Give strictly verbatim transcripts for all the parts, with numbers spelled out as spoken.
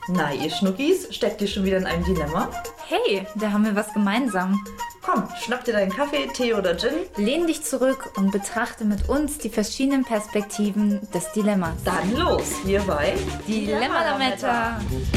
Na, ihr Schnuckis, steckt ihr schon wieder in einem Dilemma? Hey, da haben wir was gemeinsam. Komm, schnapp dir deinen Kaffee, Tee oder Gin. Lehn dich zurück und betrachte mit uns die verschiedenen Perspektiven des Dilemmas. Dann los, hier bei Dilemma-Lametta.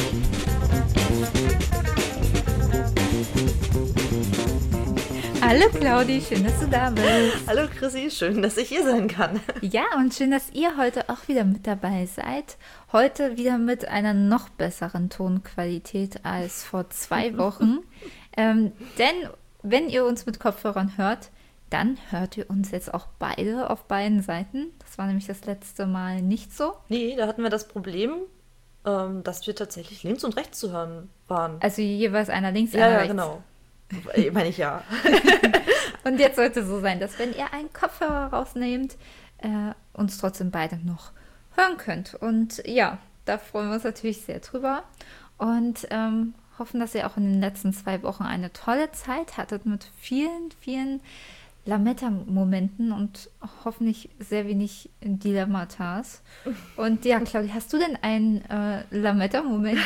Hallo Claudi, schön, dass du da bist. Hallo Chrissy, schön, dass ich hier sein kann. Ja, und schön, dass ihr heute auch wieder mit dabei seid. Heute wieder mit einer noch besseren Tonqualität als vor zwei Wochen. ähm, denn wenn ihr uns mit Kopfhörern hört, dann hört ihr uns jetzt auch beide auf beiden Seiten. Das war nämlich das letzte Mal nicht so. Nee, da hatten wir das Problem, ähm, dass wir tatsächlich links und rechts zu hören waren. Also jeweils einer links, Ja, einer ja, rechts. genau. Ich meine ich ja. Und jetzt sollte es so sein, dass wenn ihr einen Kopfhörer rausnehmt, äh, uns trotzdem beide noch hören könnt. Und ja, da freuen wir uns natürlich sehr drüber und ähm, hoffen, dass ihr auch in den letzten zwei Wochen eine tolle Zeit hattet mit vielen, vielen Lametta-Momenten und hoffentlich sehr wenig Dilemmatas. Und ja, Claudia, hast du denn einen äh, Lametta-Moment,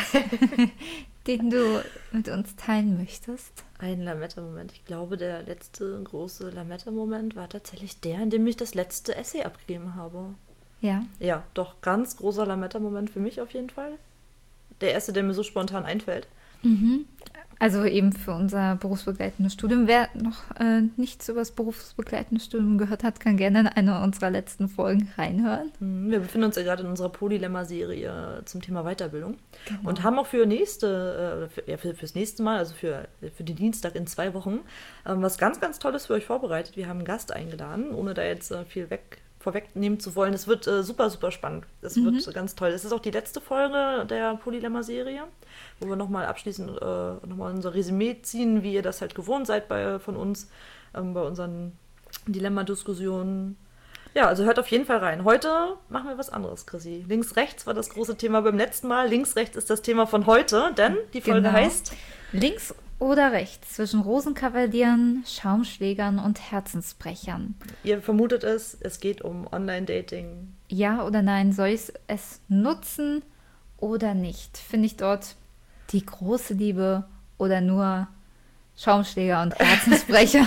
den du mit uns teilen möchtest? Ein Lametta-Moment. Ich glaube, der letzte große Lametta-Moment war tatsächlich der, in dem ich das letzte Essay abgegeben habe. Ja. Ja, doch, ganz großer Lametta-Moment für mich auf jeden Fall. Der erste, der mir so spontan einfällt. Mhm. Also eben für unser berufsbegleitendes Studium. Wer noch äh, nichts über das berufsbegleitende Studium gehört hat, kann gerne in eine unserer letzten Folgen reinhören. Wir befinden uns ja gerade in unserer Polylemma-Serie zum Thema Weiterbildung. Genau. Und haben auch für nächste, äh, für, ja, für, fürs nächste Mal, also für, für den Dienstag in zwei Wochen, ähm, was ganz, ganz Tolles für euch vorbereitet. Wir haben einen Gast eingeladen, ohne da jetzt äh, viel weg vorwegnehmen zu wollen. Es wird äh, super, super spannend. Es mhm. wird ganz toll. Es ist auch die letzte Folge der Polylemma-Serie, wo wir nochmal abschließend äh, nochmal unser Resümee ziehen, wie ihr das halt gewohnt seid bei, von uns, ähm, bei unseren Dilemma-Diskussionen. Ja, also hört auf jeden Fall rein. Heute machen wir was anderes, Chrissy. Links-Rechts war das große Thema beim letzten Mal. Links-Rechts ist das Thema von heute, denn die Folge Genau. heißt Links oder rechts zwischen Rosenkavalieren, Schaumschlägern und Herzensbrechern. Ihr vermutet es, es geht um Online-Dating. Ja oder nein, soll ich es nutzen oder nicht? Finde ich dort die große Liebe oder nur Schaumschläger und Herzensbrecher?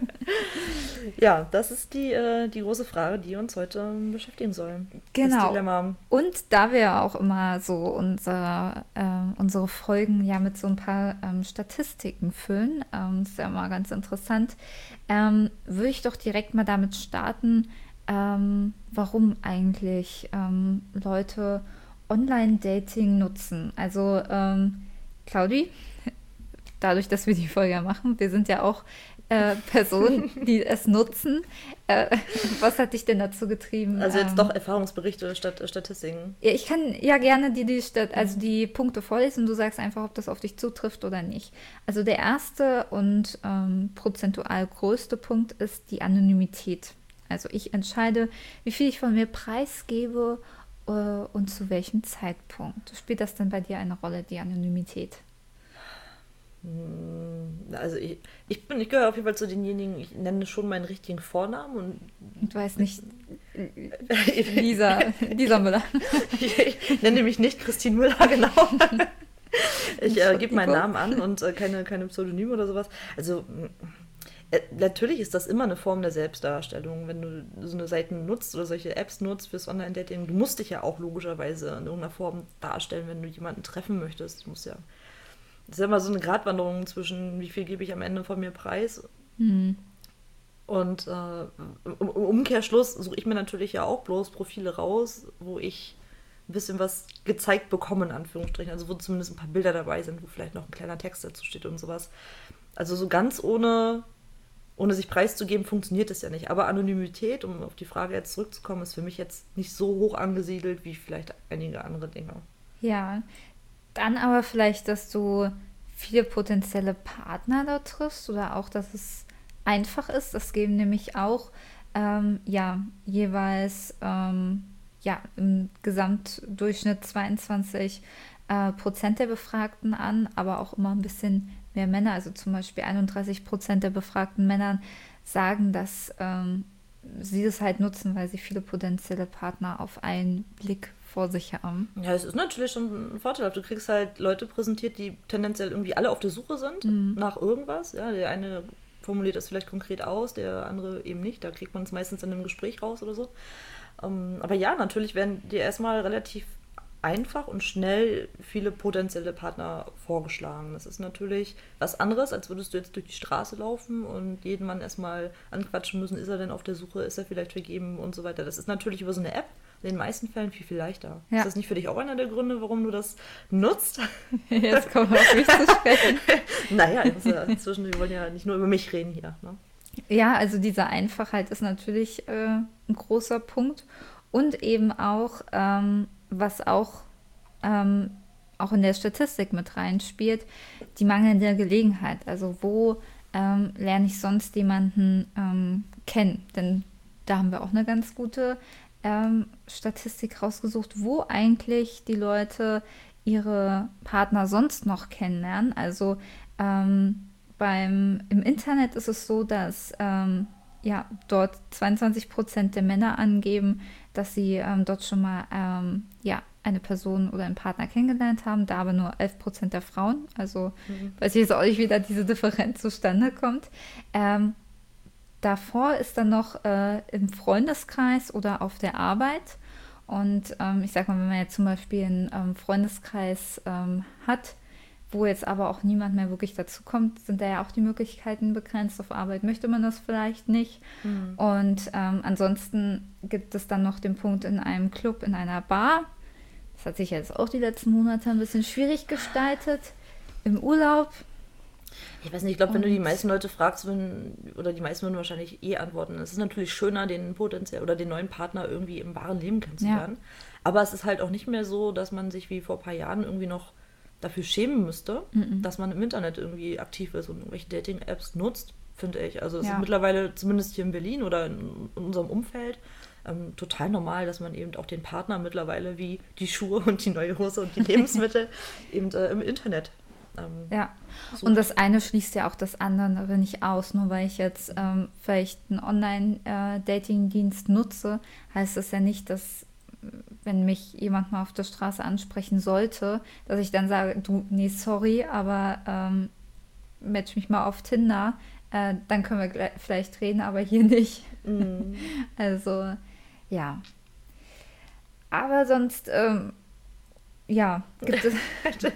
Ja, das ist die, äh, die große Frage, die uns heute beschäftigen soll. Genau. Das Dilemma. Und da wir auch immer so unser, äh, unsere Folgen ja mit so ein paar ähm, Statistiken füllen, ähm, ist ja immer ganz interessant, ähm, würde ich doch direkt mal damit starten, ähm, warum eigentlich ähm, Leute Online-Dating nutzen. Also, ähm, Claudi, dadurch, dass wir die Folge ja machen, wir sind ja auch Äh, Personen, die es nutzen. Äh, was hat dich denn dazu getrieben? Also jetzt ähm, doch Erfahrungsberichte statt Statistiken. Ja, ich kann ja gerne die, die, Stat- also die Punkte vorlesen und du sagst einfach, ob das auf dich zutrifft oder nicht. Also der erste und ähm, prozentual größte Punkt ist die Anonymität. Also ich entscheide, wie viel ich von mir preisgebe äh, und zu welchem Zeitpunkt. Spielt das denn bei dir eine Rolle, die Anonymität? Also ich, ich bin, ich gehöre auf jeden Fall zu denjenigen, ich nenne schon meinen richtigen Vornamen und Du weißt nicht, Lisa, Lisa Müller. ich nenne mich nicht Christine Müller, genau. Ich äh, gebe meinen Namen an und äh, keine, keine Pseudonyme oder sowas. Also äh, natürlich ist das immer eine Form der Selbstdarstellung, wenn du so eine Seiten nutzt oder solche Apps nutzt fürs Online-Dating. Du musst dich ja auch logischerweise in irgendeiner Form darstellen, wenn du jemanden treffen möchtest. Du musst ja Das ist ja immer so eine Gratwanderung zwischen, wie viel gebe ich am Ende von mir preis. Mhm. Und äh, im Umkehrschluss suche ich mir natürlich ja auch bloß Profile raus, wo ich ein bisschen was gezeigt bekomme, in Anführungsstrichen. Also wo zumindest ein paar Bilder dabei sind, wo vielleicht noch ein kleiner Text dazu steht und sowas. Also so ganz ohne, ohne sich preiszugeben, funktioniert das ja nicht. Aber Anonymität, um auf die Frage jetzt zurückzukommen, ist für mich jetzt nicht so hoch angesiedelt wie vielleicht einige andere Dinge. Ja, dann aber vielleicht, dass du viele potenzielle Partner dort triffst oder auch, dass es einfach ist. Das geben nämlich auch ähm, ja, jeweils ähm, ja, im Gesamtdurchschnitt zweiundzwanzig äh, Prozent der Befragten an, aber auch immer ein bisschen mehr Männer. Also zum Beispiel einunddreißig Prozent der befragten Männer sagen, dass ähm, sie das halt nutzen, weil sie viele potenzielle Partner auf einen Blick vor sich haben. Ja, es ist natürlich schon ein Vorteil. Du kriegst halt Leute präsentiert, die tendenziell irgendwie alle auf der Suche sind mhm. nach irgendwas. Ja, der eine formuliert das vielleicht konkret aus, der andere eben nicht. Da kriegt man es meistens in einem Gespräch raus oder so. Um, aber ja, natürlich werden dir erstmal relativ einfach und schnell viele potenzielle Partner vorgeschlagen. Das ist natürlich was anderes, als würdest du jetzt durch die Straße laufen und jeden Mann erstmal anquatschen müssen, ist er denn auf der Suche, ist er vielleicht vergeben und so weiter. Das ist natürlich über so eine App in den meisten Fällen viel, viel leichter. Ja. Ist das nicht für dich auch einer der Gründe, warum du das nutzt? Jetzt kommen wir auf mich zu sprechen. Naja, inzwischen, wir wollen ja nicht nur über mich reden hier. Ne? Ja, also diese Einfachheit ist natürlich äh, ein großer Punkt. Und eben auch, ähm, was auch, ähm, auch in der Statistik mit reinspielt, die mangelnde Gelegenheit. Also wo ähm, lerne ich sonst jemanden ähm, kennen? Denn da haben wir auch eine ganz gute ähm, Statistik rausgesucht, wo eigentlich die Leute ihre Partner sonst noch kennenlernen. Also ähm, beim, im Internet ist es so, dass ähm, ja, dort zweiundzwanzig Prozent der Männer angeben, dass sie ähm, dort schon mal ähm, ja, eine Person oder einen Partner kennengelernt haben, da aber nur elf Prozent der Frauen. Also mhm. weiß ich jetzt auch nicht, wie da diese Differenz zustande kommt. Ähm, davor ist dann noch äh, im Freundeskreis oder auf der Arbeit. Und ähm, ich sag mal, wenn man jetzt zum Beispiel einen ähm, Freundeskreis ähm, hat, wo jetzt aber auch niemand mehr wirklich dazu kommt, sind da ja auch die Möglichkeiten begrenzt. Auf Arbeit möchte man das vielleicht nicht. Mhm. Und ähm, ansonsten gibt es dann noch den Punkt in einem Club, in einer Bar. Das hat sich jetzt auch die letzten Monate ein bisschen schwierig gestaltet. Im Urlaub. Ich weiß nicht, ich glaube, wenn du die meisten Leute fragst, wenn, oder die meisten würden wahrscheinlich eh antworten. Es ist natürlich schöner, den potenziell oder den neuen Partner irgendwie im wahren Leben kennenzulernen. Ja. Aber es ist halt auch nicht mehr so, dass man sich wie vor ein paar Jahren irgendwie noch dafür schämen müsste, mhm. dass man im Internet irgendwie aktiv ist und irgendwelche Dating-Apps nutzt, finde ich. Also es ja. ist mittlerweile, zumindest hier in Berlin oder in, in unserem Umfeld, ähm, total normal, dass man eben auch den Partner mittlerweile wie die Schuhe und die neue Hose und die Lebensmittel eben äh, im Internet ähm, ja, sucht. Und das eine schließt ja auch das andere nicht aus. Nur weil ich jetzt ähm, vielleicht einen Online-Dating-Dienst nutze, heißt das ja nicht, dass wenn mich jemand mal auf der Straße ansprechen sollte, dass ich dann sage, du, nee, sorry, aber ähm, match mich mal auf Tinder, äh, dann können wir gleich, vielleicht reden, aber hier nicht. Mm. Also, ja. Aber sonst, ähm, ja, gibt es,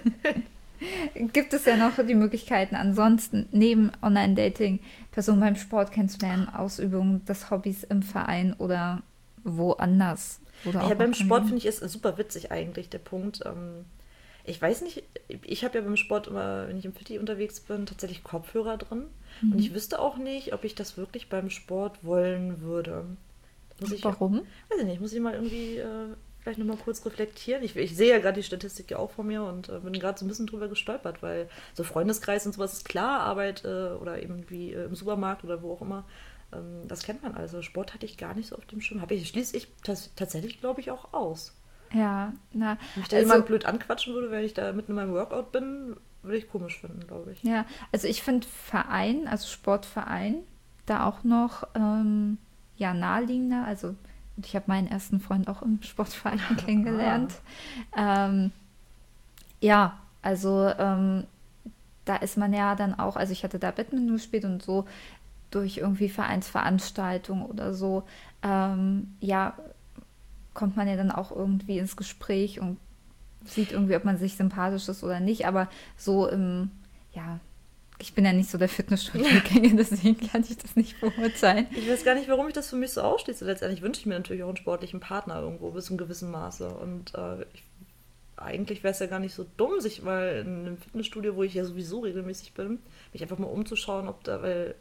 gibt es ja noch die Möglichkeiten, ansonsten neben Online-Dating Personen beim Sport kennenzulernen, Ausübung des Hobbys im Verein oder woanders. Oder ja, beim Sport finde ich es super witzig eigentlich, der Punkt. Ähm, ich weiß nicht, ich habe ja beim Sport immer, wenn ich im Fitti unterwegs bin, tatsächlich Kopfhörer drin. Mhm. Und ich wüsste auch nicht, ob ich das wirklich beim Sport wollen würde. Muss ich, Warum? Weiß ich nicht, muss ich mal irgendwie äh, vielleicht nochmal kurz reflektieren. Ich, ich sehe ja gerade die Statistik ja auch vor mir und äh, bin gerade so ein bisschen drüber gestolpert, weil so Freundeskreis und sowas ist klar, Arbeit äh, oder eben wie äh, im Supermarkt oder wo auch immer. Das kennt man also. Sport hatte ich gar nicht so auf dem Schirm. Habe ich, schließe ich t- tatsächlich, glaube ich, auch aus. Ja, na. Wenn mich da also, jemand blöd anquatschen würde, wenn ich da mitten in meinem Workout bin, würde ich komisch finden, glaube ich. Ja, also ich finde Verein, also Sportverein, da auch noch ähm, ja, naheliegender. Also ich habe meinen ersten Freund auch im Sportverein kennengelernt. Ah. Ähm, ja, also ähm, da ist man ja dann auch, also ich hatte da Badminton gespielt und so, durch irgendwie Vereinsveranstaltungen oder so, ähm, ja, kommt man ja dann auch irgendwie ins Gespräch und sieht irgendwie, ob man sich sympathisch ist oder nicht, aber so im, ja, ich bin ja nicht so der Fitnessstudio-Gänger, deswegen kann ich das nicht beurteilen. Ich weiß gar nicht, warum ich das für mich so ausschließe. Letztendlich wünsche ich mir natürlich auch einen sportlichen Partner irgendwo bis zu einem gewissen Maße und äh, ich, eigentlich wäre es ja gar nicht so dumm, sich mal in einem Fitnessstudio, wo ich ja sowieso regelmäßig bin, mich einfach mal umzuschauen, ob da, weil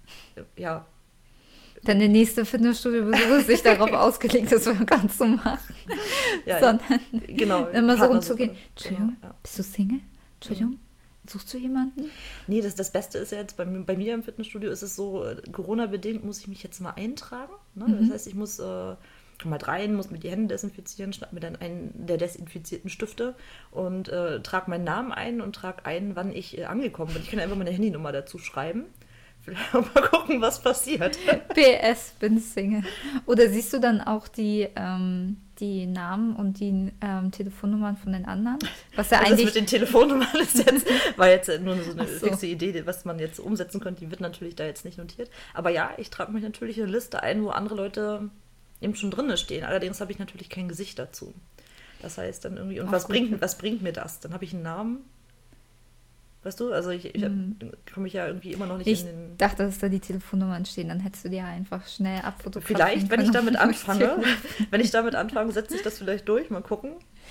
ja. Dann der nächste Fitnessstudio-Besuch ist sich darauf ausgelegt, das Workout zu machen. Ja, sondern ja. Genau, immer so rumzugehen. Entschuldigung, ja, ja. Bist du Single? Entschuldigung, ja. Suchst du jemanden? Nee, das, das Beste ist ja jetzt, bei, bei mir im Fitnessstudio ist es so, Corona-bedingt muss ich mich jetzt mal eintragen. Ne? Mhm. Das heißt, ich muss äh, komm mal rein, muss mir die Hände desinfizieren, schnapp mir dann einen der desinfizierten Stifte und äh, trage meinen Namen ein und trage ein, wann ich äh, angekommen bin. Ich kann einfach meine Handynummer dazu schreiben. Mal gucken, was passiert. P S, bin Single. Oder siehst du dann auch die, ähm, die Namen und die ähm, Telefonnummern von den anderen. Was ja also eigentlich... das mit den Telefonnummern ist jetzt, war jetzt nur so eine so. fixe Idee, was man jetzt umsetzen könnte. Die wird natürlich da jetzt nicht notiert. Aber ja, ich trage mich natürlich in eine Liste ein, wo andere Leute eben schon drin stehen. Allerdings habe ich natürlich kein Gesicht dazu. Das heißt dann irgendwie, und Ach, was gut. bringt, was bringt mir das? Dann habe ich einen Namen. Weißt du, also ich, ich Hm. komme mich ja irgendwie immer noch nicht Ich in den... dachte, dass da die Telefonnummern stehen, dann hättest du die ja einfach schnell abfotografieren Vielleicht, wenn ich können. damit anfange, wenn ich damit anfange, setze ich das vielleicht durch, mal gucken.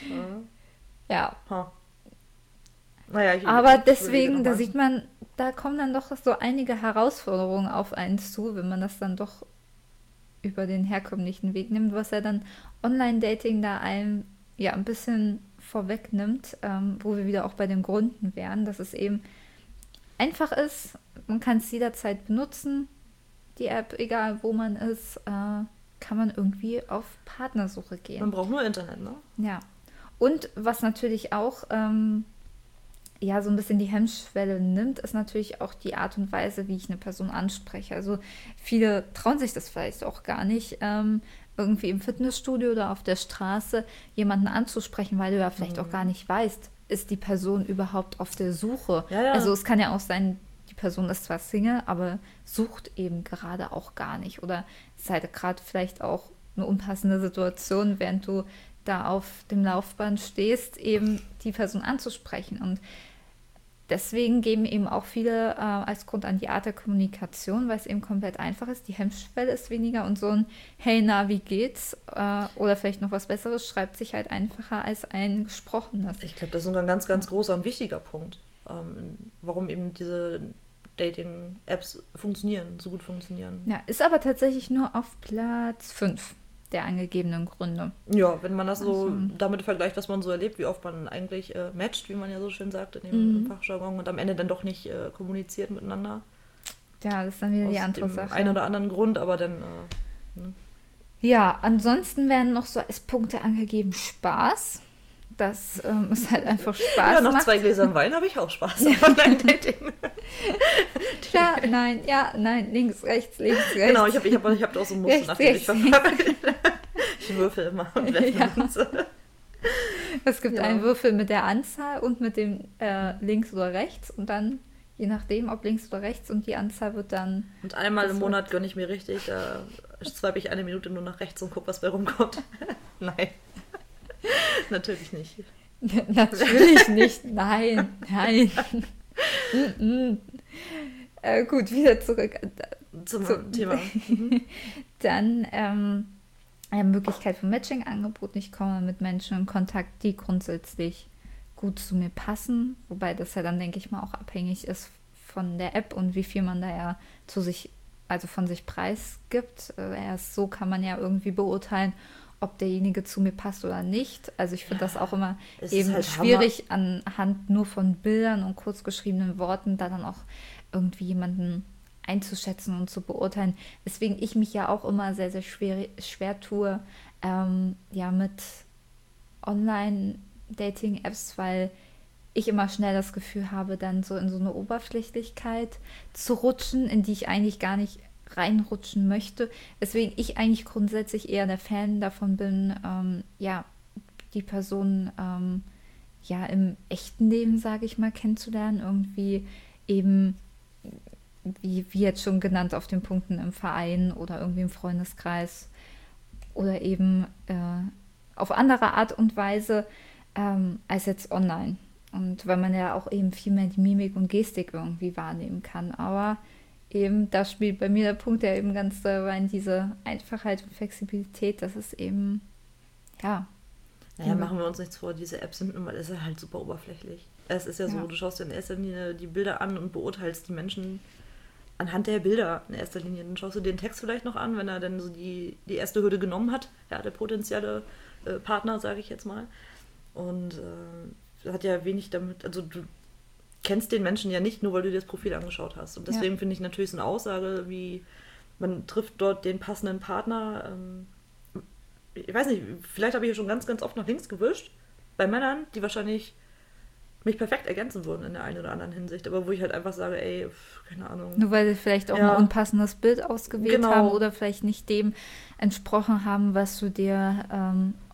Ja, Ha. Naja, ich, aber ich deswegen, überlege da noch mal. sieht man, da kommen dann doch so einige Herausforderungen auf einen zu, wenn man das dann doch über den herkömmlichen Weg nimmt, was ja dann Online-Dating da einem ja ein bisschen vorwegnimmt, ähm, wo wir wieder auch bei den Gründen wären, dass es eben einfach ist, man kann es jederzeit benutzen, die App, egal wo man ist, äh, kann man irgendwie auf Partnersuche gehen. Man braucht nur Internet, ne? Ja. Und was natürlich auch ähm, ja so ein bisschen die Hemmschwelle nimmt, ist natürlich auch die Art und Weise, wie ich eine Person anspreche. Also viele trauen sich das vielleicht auch gar nicht, ähm, irgendwie im Fitnessstudio oder auf der Straße jemanden anzusprechen, weil du ja vielleicht Mhm. auch gar nicht weißt, ist die Person überhaupt auf der Suche. Ja, ja. Also es kann ja auch sein, die Person ist zwar Single, aber sucht eben gerade auch gar nicht. Oder es ist halt gerade vielleicht auch eine unpassende Situation, während du da auf dem Laufband stehst, eben die Person anzusprechen. Und deswegen geben eben auch viele äh, als Grund an die Art der Kommunikation, weil es eben komplett einfach ist. Die Hemmschwelle ist weniger und so ein Hey, na, wie geht's? Äh, oder vielleicht noch was Besseres, schreibt sich halt einfacher als ein gesprochenes. Ich glaube, das ist sogar ein ganz, ganz großer und wichtiger Punkt, ähm, warum eben diese Dating-Apps funktionieren, so gut funktionieren. Ja, ist aber tatsächlich nur auf Platz fünf der angegebenen Gründe. Ja, wenn man das so Also- damit vergleicht, was man so erlebt, wie oft man eigentlich äh, matcht, wie man ja so schön sagt in dem Mhm. Fachjargon, und am Ende dann doch nicht äh, kommuniziert miteinander. Ja, das ist dann wieder die Aus andere dem Sache. einen oder anderen Grund, aber dann... Äh, ne? Ja, ansonsten werden noch so als Punkte angegeben Spaß. Das ähm, ist halt einfach Spaß Ja, nach macht. zwei Gläsern Wein habe ich auch Spaß am Online-Dating. Ja, nein, ja, nein, links, rechts, links, rechts. Genau, ich habe ich hab, ich hab auch so ein Muster, Rechts, nach dem ich rechts, verfolge. Ich würfel immer und werfe Ja. Münze. Es gibt Ja. einen Würfel mit der Anzahl und mit dem äh, links oder rechts und dann, je nachdem, ob links oder rechts und die Anzahl wird dann... Und einmal Das im wird- Monat gönne ich mir richtig, da swipe ich eine Minute nur nach rechts und gucke, was bei rumkommt. Nein. Natürlich nicht. Natürlich nicht, nein, nein. Mm-mm. äh, gut, wieder zurück. Zum So. Thema. Mhm. Dann ähm, eine Möglichkeit für Matching-Angeboten. Ich komme mit Menschen in Kontakt, die grundsätzlich gut zu mir passen. Wobei das ja dann, denke ich mal, auch abhängig ist von der App und wie viel man da ja zu sich, also von sich preisgibt. Äh, erst so kann man ja irgendwie beurteilen, ob derjenige zu mir passt oder nicht. Also ich finde das auch immer Es ist eben halt schwierig, anhand nur von Bildern und kurz geschriebenen Worten da dann auch irgendwie jemanden einzuschätzen und zu beurteilen. Weswegen ich mich ja auch immer sehr, sehr schwer, schwer tue, ähm, ja, mit Online-Dating-Apps, weil ich immer schnell das Gefühl habe, dann so in so eine Oberflächlichkeit zu rutschen, in die ich eigentlich gar nicht reinrutschen möchte. Weswegen ich eigentlich grundsätzlich eher der Fan davon bin, ähm, ja, die Person ähm, ja im echten Leben, sage ich mal, kennenzulernen. Irgendwie eben, wie, wie jetzt schon genannt, auf den Punkten im Verein oder irgendwie im Freundeskreis oder eben äh, auf andere Art und Weise ähm, als jetzt online. Und weil man ja auch eben viel mehr die Mimik und Gestik irgendwie wahrnehmen kann. Aber eben, da spielt bei mir der Punkt ja eben ganz doll rein, diese Einfachheit und Flexibilität, das ist eben, ja. Naja, Mhm. machen wir uns nichts vor, diese Apps sind nun mal, es ist halt super oberflächlich. Es ist ja so, Ja. du schaust dir in erster Linie die Bilder an und beurteilst die Menschen anhand der Bilder in erster Linie. Dann schaust du den Text vielleicht noch an, wenn er dann so die, die erste Hürde genommen hat, ja, der potenzielle äh, Partner, sage ich jetzt mal. Und äh, hat ja wenig damit, also du kennst den Menschen ja nicht, nur weil du dir das Profil angeschaut hast. Und deswegen Ja. finde ich natürlich so eine Aussage, wie man trifft dort den passenden Partner. Ähm, ich weiß nicht, vielleicht habe ich hier schon ganz, ganz oft nach links gewischt. Bei Männern, die wahrscheinlich mich perfekt ergänzen würden in der einen oder anderen Hinsicht. Aber wo ich halt einfach sage, ey, pf, keine Ahnung. Nur weil sie vielleicht auch Ja. ein unpassendes Bild ausgewählt Genau. haben oder vielleicht nicht dem entsprochen haben, was du dir ähm,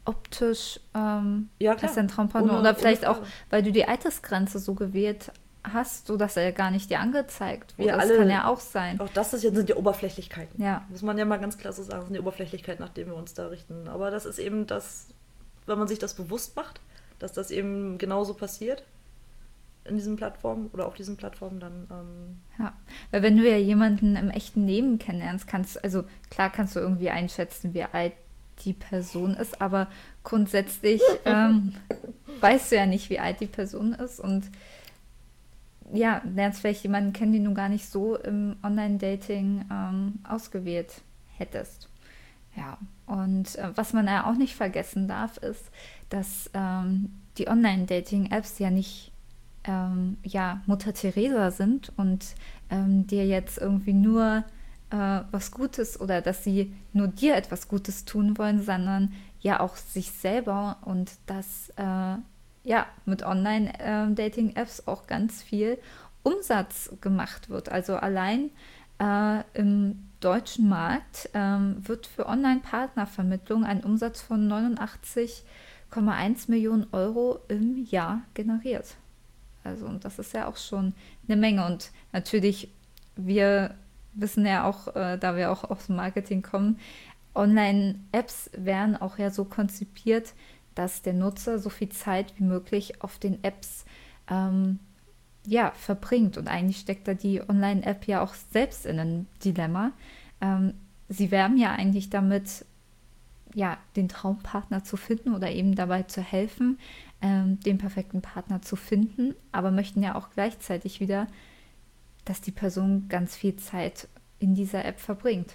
optisch ähm, Ja, klar. als dein Traumpartner Ohne- oder ohne vielleicht auch, Frage. weil du die Altersgrenze so gewählt hast, sodass er gar nicht dir angezeigt wurde. Wir Das alle- kann ja auch sein. Auch das ist, jetzt sind ja Oberflächlichkeiten. Ja. Muss man ja mal ganz klar so sagen, das sind die Oberflächlichkeiten, nach denen wir uns da richten. Aber das ist eben das, wenn man sich das bewusst macht, dass das eben genauso passiert in diesen Plattformen oder auf diesen Plattformen, dann ähm, Ja, weil wenn du ja jemanden im echten Leben kennenlernst, kannst also klar kannst du irgendwie einschätzen, wie alt die Person ist, aber grundsätzlich ähm, weißt du ja nicht, wie alt die Person ist und ja, lernst vielleicht jemanden kennen, den du gar nicht so im Online-Dating ähm, ausgewählt hättest. Ja, und äh, was man ja auch nicht vergessen darf, ist, dass ähm, die Online-Dating-Apps ja nicht ähm, ja, Mutter Teresa sind und ähm, dir jetzt irgendwie nur äh, was Gutes oder dass sie nur dir etwas Gutes tun wollen, sondern ja auch sich selber und das äh, ja mit Online-Dating-Apps auch ganz viel Umsatz gemacht wird. Also allein äh, im deutschen Markt ähm, wird für Online-Partnervermittlung ein Umsatz von neunundachtzig Komma eins Millionen Euro im Jahr generiert. Also und das ist ja auch schon eine Menge. Und natürlich, wir wissen ja auch, äh, da wir auch aus dem Marketing kommen, Online-Apps werden auch ja so konzipiert, dass der Nutzer so viel Zeit wie möglich auf den Apps ähm, ja, verbringt. Und eigentlich steckt da die Online-App ja auch selbst in einem Dilemma. Ähm, sie werben ja eigentlich damit, ja, den Traumpartner zu finden oder eben dabei zu helfen, ähm, den perfekten Partner zu finden, aber möchten ja auch gleichzeitig wieder, dass die Person ganz viel Zeit in dieser App verbringt.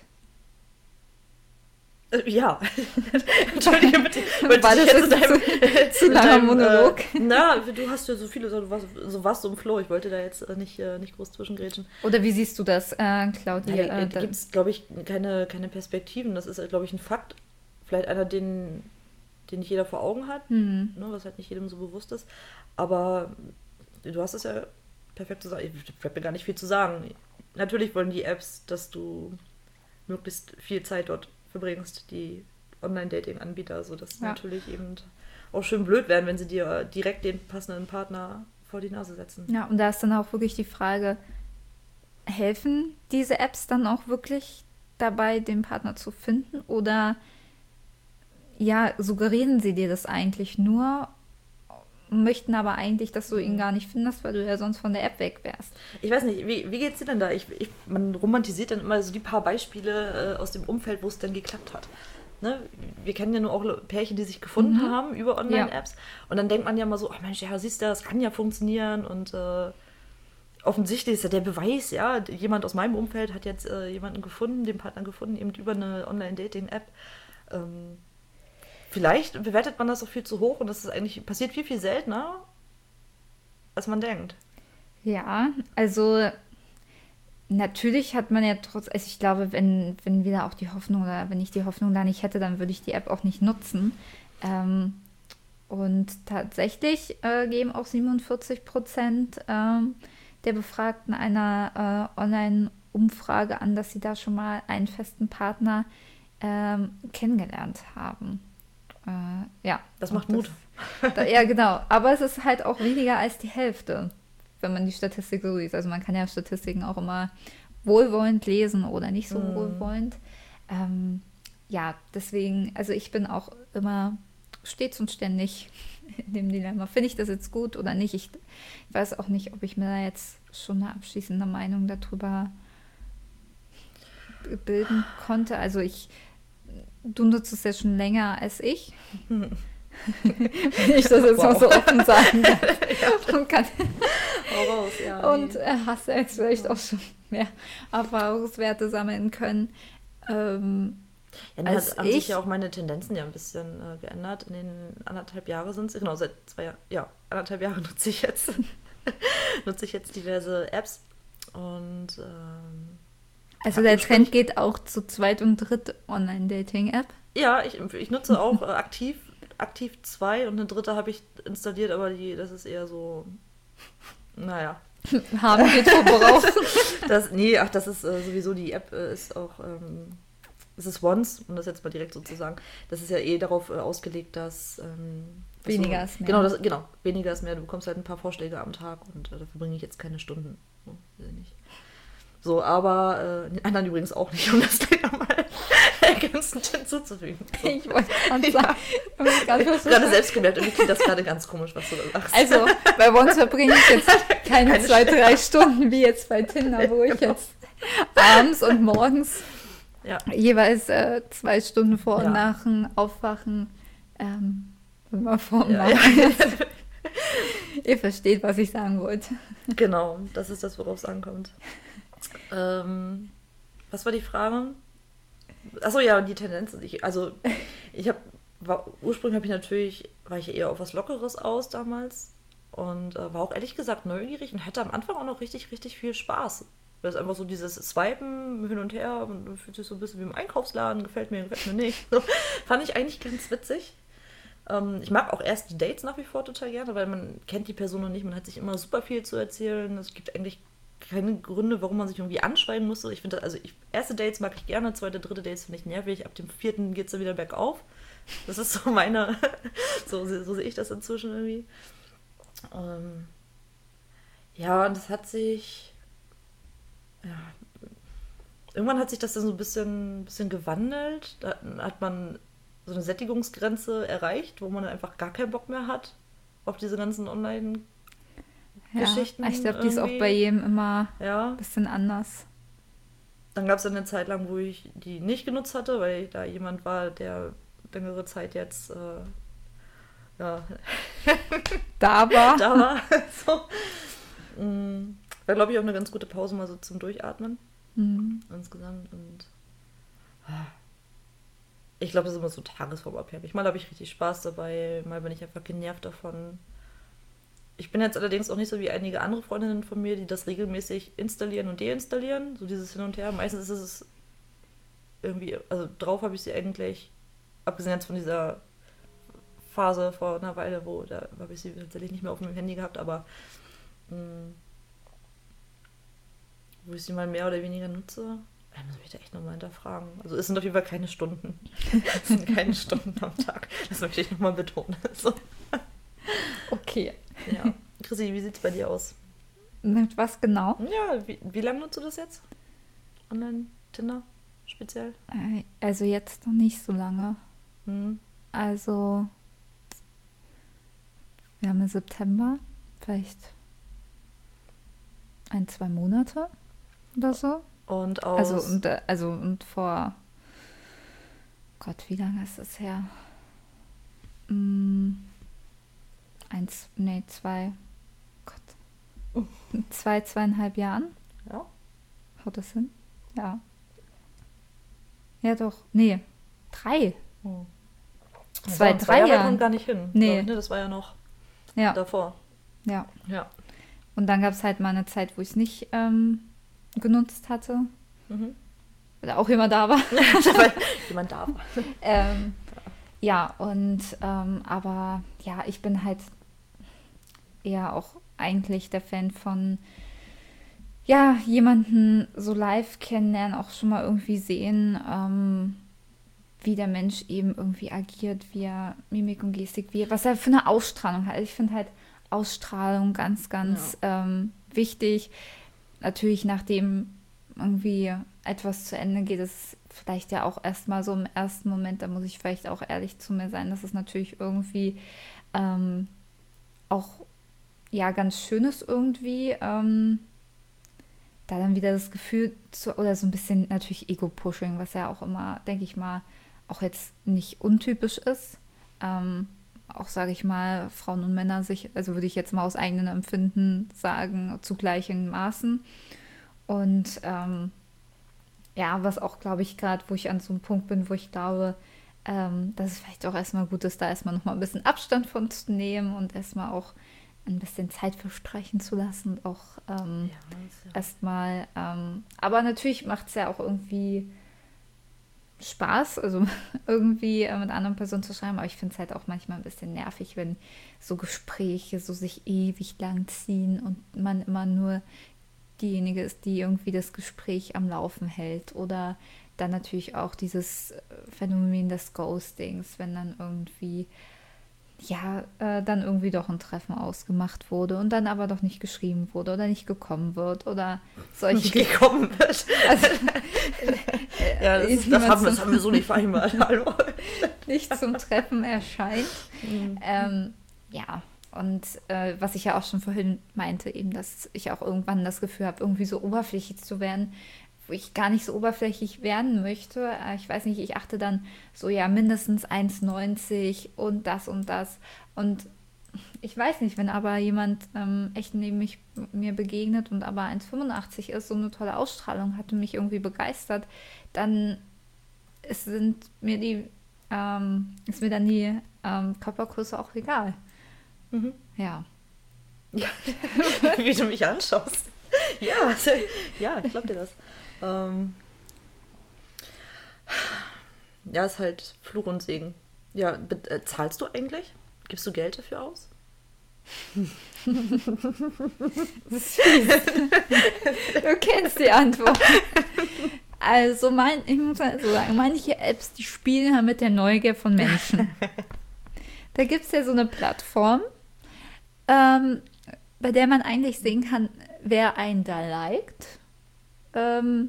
Äh, Ja, entschuldige bitte. War das jetzt zu, zu langer Monolog? Äh, na, du hast ja so viele, so, du warst, so warst du im Flow. Ich wollte da jetzt äh, nicht, äh, nicht groß zwischengrätschen. Oder wie siehst du das, äh, Claudia? Ja, da Äh, da gibt es, glaube ich, keine, keine Perspektiven. Das ist, glaube ich, ein Fakt. Vielleicht einer, den, den nicht jeder vor Augen hat, hm. ne, was halt nicht jedem so bewusst ist. Aber du hast es ja perfekt gesagt. Ich habe mir gar nicht viel zu sagen. Natürlich wollen die Apps, dass du möglichst viel Zeit dort verbringst, die Online-Dating-Anbieter, sodass es Ja. natürlich eben auch schön blöd werden, wenn sie dir direkt den passenden Partner vor die Nase setzen. Ja, und da ist dann auch wirklich die Frage, helfen diese Apps dann auch wirklich dabei, den Partner zu finden? Oder ja, suggerieren sie dir das eigentlich nur, möchten aber eigentlich, dass du ihn gar nicht findest, weil du ja sonst von der App weg wärst? Ich weiß nicht, wie, wie geht's dir denn da? Ich, ich, man romantisiert dann immer so die paar Beispiele äh, aus dem Umfeld, wo es dann geklappt hat. Ne? Wir kennen ja nur auch Pärchen, die sich gefunden Mhm. haben über Online-Apps. Und dann denkt man ja mal so, oh Mensch, ja, siehst du, das kann ja funktionieren. Und äh, offensichtlich ist ja der Beweis, ja, jemand aus meinem Umfeld hat jetzt äh, jemanden gefunden, den Partner gefunden, eben über eine Online-Dating-App. Ähm, vielleicht bewertet man das auch viel zu hoch und das ist eigentlich passiert viel, viel seltener, als man denkt. Ja, also natürlich hat man ja trotz, also ich glaube, wenn, wenn wir da auch die Hoffnung oder wenn ich die Hoffnung da nicht hätte, dann würde ich die App auch nicht nutzen. Ähm, und tatsächlich äh, geben auch siebenundvierzig Prozent ähm, der Befragten einer äh, Online-Umfrage an, dass sie da schon mal einen festen Partner ähm, kennengelernt haben. Äh, ja. Das macht Und Mut. Da, ja, genau. Aber es ist halt auch weniger als die Hälfte, wenn man die Statistik so liest. Also man kann ja Statistiken auch immer wohlwollend lesen oder nicht so Mhm. wohlwollend. Ähm, ja, deswegen, also ich bin auch immer stets und ständig in dem Dilemma. Finde ich das jetzt gut oder nicht? Ich, ich weiß auch nicht, ob ich mir da jetzt schon eine abschließende Meinung darüber bilden konnte. Also ich, du nutzt es ja schon länger als ich. Wenn ich das jetzt Wow. mal so offen sagen darf. Und, kann, Hau raus, ja. und nee. äh, hast ja jetzt vielleicht auch schon mehr Erfahrungswerte sammeln können. Ähm, Ja, dann als hat, haben ich- sich ja auch meine Tendenzen ja ein bisschen äh, geändert. In den anderthalb Jahren sind es, genau, seit zwei Jahren, ja, anderthalb Jahre nutze ich jetzt, nutze ich jetzt diverse Apps und ähm, also Ja, der ich Trend sprich- geht auch zu zweit- und dritt Online-Dating-App. ja, ich, ich nutze auch äh, aktiv, aktiv zwei und eine dritte habe ich installiert, aber die, das ist eher so, naja. Haben geht vor brauchen. Das, nee, ach, das ist äh, sowieso, die App äh, ist auch ähm, es ist Once, um das jetzt mal direkt so zu sagen, das ist ja eh darauf äh, ausgelegt, dass ähm, Weniger so, ist mehr. Genau, das, genau, weniger ist mehr. Du bekommst halt ein paar Vorschläge am Tag und äh, dafür bringe ich jetzt keine Stunden. So, weiß ich nicht. So, aber äh, die anderen übrigens auch nicht, um das gleich nochmal ergänzend hinzuzufügen. So. Ich wollte gerade sagen, ja. Ich gerade selbst gemerkt, irgendwie klingt das gerade ganz komisch, was du da sagst. Also, bei uns verbringe ich jetzt keine, Keine zwei, Stelle. drei Stunden wie jetzt bei Tinder, wo ich Genau. jetzt abends und morgens Ja. jeweils äh, zwei Stunden vor und Ja. nach dem Aufwachen ähm, immer vor Ja, ja, ja. Ihr versteht, was ich sagen wollte. Genau, das ist das, worauf es ankommt. Ähm, was war die Frage? Achso, ja, die Tendenz. Ich, also, ich habe, ursprünglich habe ich natürlich, war ich eher auf was Lockeres aus damals und äh, war auch ehrlich gesagt neugierig und hatte am Anfang auch noch richtig, richtig viel Spaß. Weil es einfach so dieses Swipen hin und her und du fühlst dich so ein bisschen wie im Einkaufsladen, gefällt mir, gefällt mir nicht. So, fand ich eigentlich ganz witzig. Ähm, ich mag auch erste Dates nach wie vor total gerne, weil man kennt die Person noch nicht, man hat sich immer super viel zu erzählen. Es gibt eigentlich keine Gründe, warum man sich irgendwie anschreiben musste. Ich finde, also ich, erste Dates mag ich gerne, zweite, dritte Dates finde ich nervig. Ab dem vierten geht es dann wieder bergauf. Das ist so meine, so, so sehe ich das inzwischen irgendwie. Ähm, ja, und das hat sich, ja, irgendwann hat sich das dann so ein bisschen, bisschen gewandelt. Da hat man so eine Sättigungsgrenze erreicht, wo man dann einfach gar keinen Bock mehr hat auf diese ganzen Online- Geschichten Ja, ich glaube, die ist auch irgendwie. bei jedem immer Ja. ein bisschen anders. Dann gab es eine Zeit lang, wo ich die nicht genutzt hatte, weil da jemand war, der längere Zeit jetzt äh, ja, Da war. da war. So. Mm, War, glaube ich, auch eine ganz gute Pause mal so zum Durchatmen Mhm. insgesamt. Und ah, ich glaube, das ist immer so tagesformabhängig. Mal habe ich richtig Spaß dabei, mal bin ich einfach genervt davon. Ich bin jetzt allerdings auch nicht so wie einige andere Freundinnen von mir, die das regelmäßig installieren und deinstallieren. So dieses Hin und Her. Meistens ist es irgendwie, also drauf habe ich sie eigentlich, abgesehen jetzt von dieser Phase vor einer Weile, wo da habe ich sie tatsächlich nicht mehr auf dem Handy gehabt, aber mh, wo ich sie mal mehr oder weniger nutze, da muss ich mich da echt nochmal hinterfragen. Also es sind auf jeden Fall keine Stunden. Es sind keine Stunden am Tag. Das möchte ich nochmal betonen. So. Okay. Ja. Chrissy, wie sieht es bei dir aus? Mit was genau? Ja, wie, wie lange nutzt du das jetzt? Online-Tinder speziell? Äh, Also jetzt noch nicht so lange. Hm. Also wir haben September, vielleicht ein, zwei Monate oder so. Und aus... Also und, äh, also und vor Gott, wie lange ist das her? Mm, eins, nee, zwei, Gott, zwei, zweieinhalb Jahren. ja. Haut das hin? Ja. Ja, doch. Nee, drei. Hm. Zwei, Das drei war Jahre. kommt gar nicht hin. Nee. glaub ich, ne? Das war ja noch Ja, davor. ja. Ja. Und dann gab es halt mal eine Zeit, wo ich es nicht ähm, genutzt hatte. Mhm. Weil auch immer da war. Weil jemand da war. ähm, ja, und ähm, aber ja, ich bin halt eher auch eigentlich der Fan von ja, jemanden so live kennenlernen, auch schon mal irgendwie sehen, ähm, wie der Mensch eben irgendwie agiert, wie er Mimik und Gestik, wie er, was er für eine Ausstrahlung hat. Ich finde halt Ausstrahlung ganz, ganz ähm, wichtig. Natürlich, nachdem irgendwie etwas zu Ende geht, ist vielleicht ja auch erstmal so im ersten Moment, da muss ich vielleicht auch ehrlich zu mir sein, dass es natürlich irgendwie ähm, auch ja ganz schön ist irgendwie, ähm, da dann wieder das Gefühl zu, oder so ein bisschen natürlich Ego-Pushing, was ja auch immer, denke ich mal, auch jetzt nicht untypisch ist. Ähm, auch, sage ich mal, Frauen und Männer sich, also würde ich jetzt mal aus eigenem Empfinden sagen, zu gleichen Maßen. Und ähm, ja, was auch, glaube ich, gerade, wo ich an so einem Punkt bin, wo ich glaube, ähm, dass es vielleicht auch erstmal gut ist, da erstmal nochmal ein bisschen Abstand von zu nehmen und erstmal auch ein bisschen Zeit verstreichen zu lassen und auch ähm, Ja, das ist erstmal, ähm, aber natürlich macht es ja auch irgendwie Spaß, also irgendwie äh, mit anderen Personen zu schreiben, aber ich finde es halt auch manchmal ein bisschen nervig, wenn so Gespräche so sich ewig lang ziehen und man immer nur diejenige ist, die irgendwie das Gespräch am Laufen hält. Oder dann natürlich auch dieses Phänomen des Ghostings, wenn dann irgendwie, ja, äh, dann irgendwie doch ein Treffen ausgemacht wurde und dann aber doch nicht geschrieben wurde oder nicht gekommen wird oder solche Nicht gekommen wird. Also, ja, das, ist, das, haben, das haben wir so nicht vereinbart. Hallo. Nicht zum Treffen erscheint. Mhm. Ähm, ja, und äh, was ich ja auch schon vorhin meinte, eben, dass ich auch irgendwann das Gefühl habe, irgendwie so oberflächlich zu werden, wo ich gar nicht so oberflächlich werden möchte. Äh, ich weiß nicht, ich achte dann so, ja, mindestens eins neunzig und das und das. Und ich weiß nicht, wenn aber jemand ähm, echt neben mich, mir begegnet und aber eins fünfundachtzig ist, so eine tolle Ausstrahlung hat und mich irgendwie begeistert, dann es sind mir die, ähm, ist mir dann die ähm, Körpergröße auch egal. Mhm. Ja. Ja. Wie du mich anschaust. Ja, also, ja, ich glaube dir das. Ähm, ja, ist halt Fluch und Segen. Ja, be- äh, zahlst du eigentlich? Gibst du Geld dafür aus? Das ist fies. Du kennst die Antwort. Also, mein, ich muss also sagen, manche Apps, die spielen halt mit der Neugier von Menschen. Da gibt es ja so eine Plattform, ähm, bei der man eigentlich sehen kann, wer einen da liked. Ähm,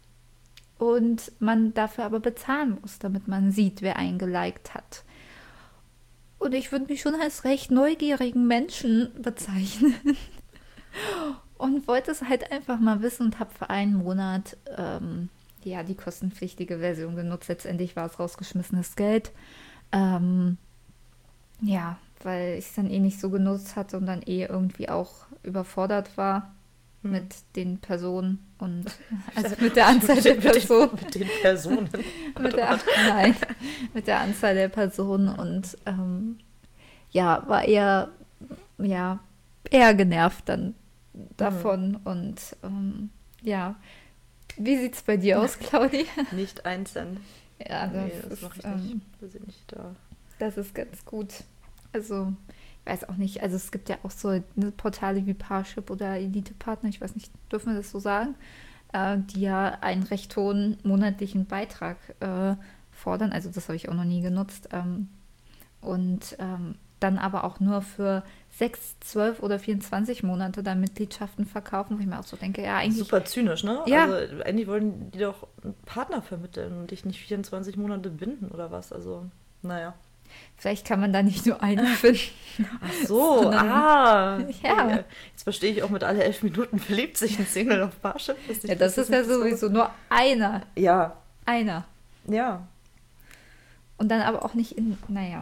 und man dafür aber bezahlen muss, damit man sieht, wer einen geliked hat. Und ich würde mich schon als recht neugierigen Menschen bezeichnen. Und wollte es halt einfach mal wissen und habe für einen Monat ähm, ja, die kostenpflichtige Version genutzt. Letztendlich war es rausgeschmissenes Geld. Ähm, ja, weil ich es dann eh nicht so genutzt hatte und dann eh irgendwie auch überfordert war hm. mit den Personen und also mit der Anzahl der Personen. Mit den Personen. mit der, nein, mit der Anzahl der Personen und ähm, ja, war eher, ja, eher genervt dann davon hm. und ähm, ja. Wie sieht es bei dir aus, Claudi? Nicht ein Cent. Ja, das, nee, das ist, mache ich ähm, nicht. Wir sind nicht da. Das ist ganz gut. Also, ich weiß auch nicht. Also, es gibt ja auch so Portale wie Parship oder Elite-Partner, ich weiß nicht, dürfen wir das so sagen, äh, die ja einen recht hohen monatlichen Beitrag äh, fordern. Also, das habe ich auch noch nie genutzt. Ähm, und ähm, dann aber auch nur für sechs, zwölf oder vierundzwanzig Monate dann Mitgliedschaften verkaufen, wo ich mir auch so denke, ja, eigentlich... Super zynisch, ne? Ja. Also eigentlich wollen die doch einen Partner vermitteln und dich nicht vierundzwanzig Monate binden oder was. Also, naja. Vielleicht kann man da nicht nur einen finden. Ach so, sondern, ah. Ja. Jetzt verstehe ich auch, mit alle elf Minuten verliebt sich ein Single auf Parship. Ja, das, das ist ja sowieso nur einer. Ja. Einer. Ja. Und dann aber auch nicht in, naja...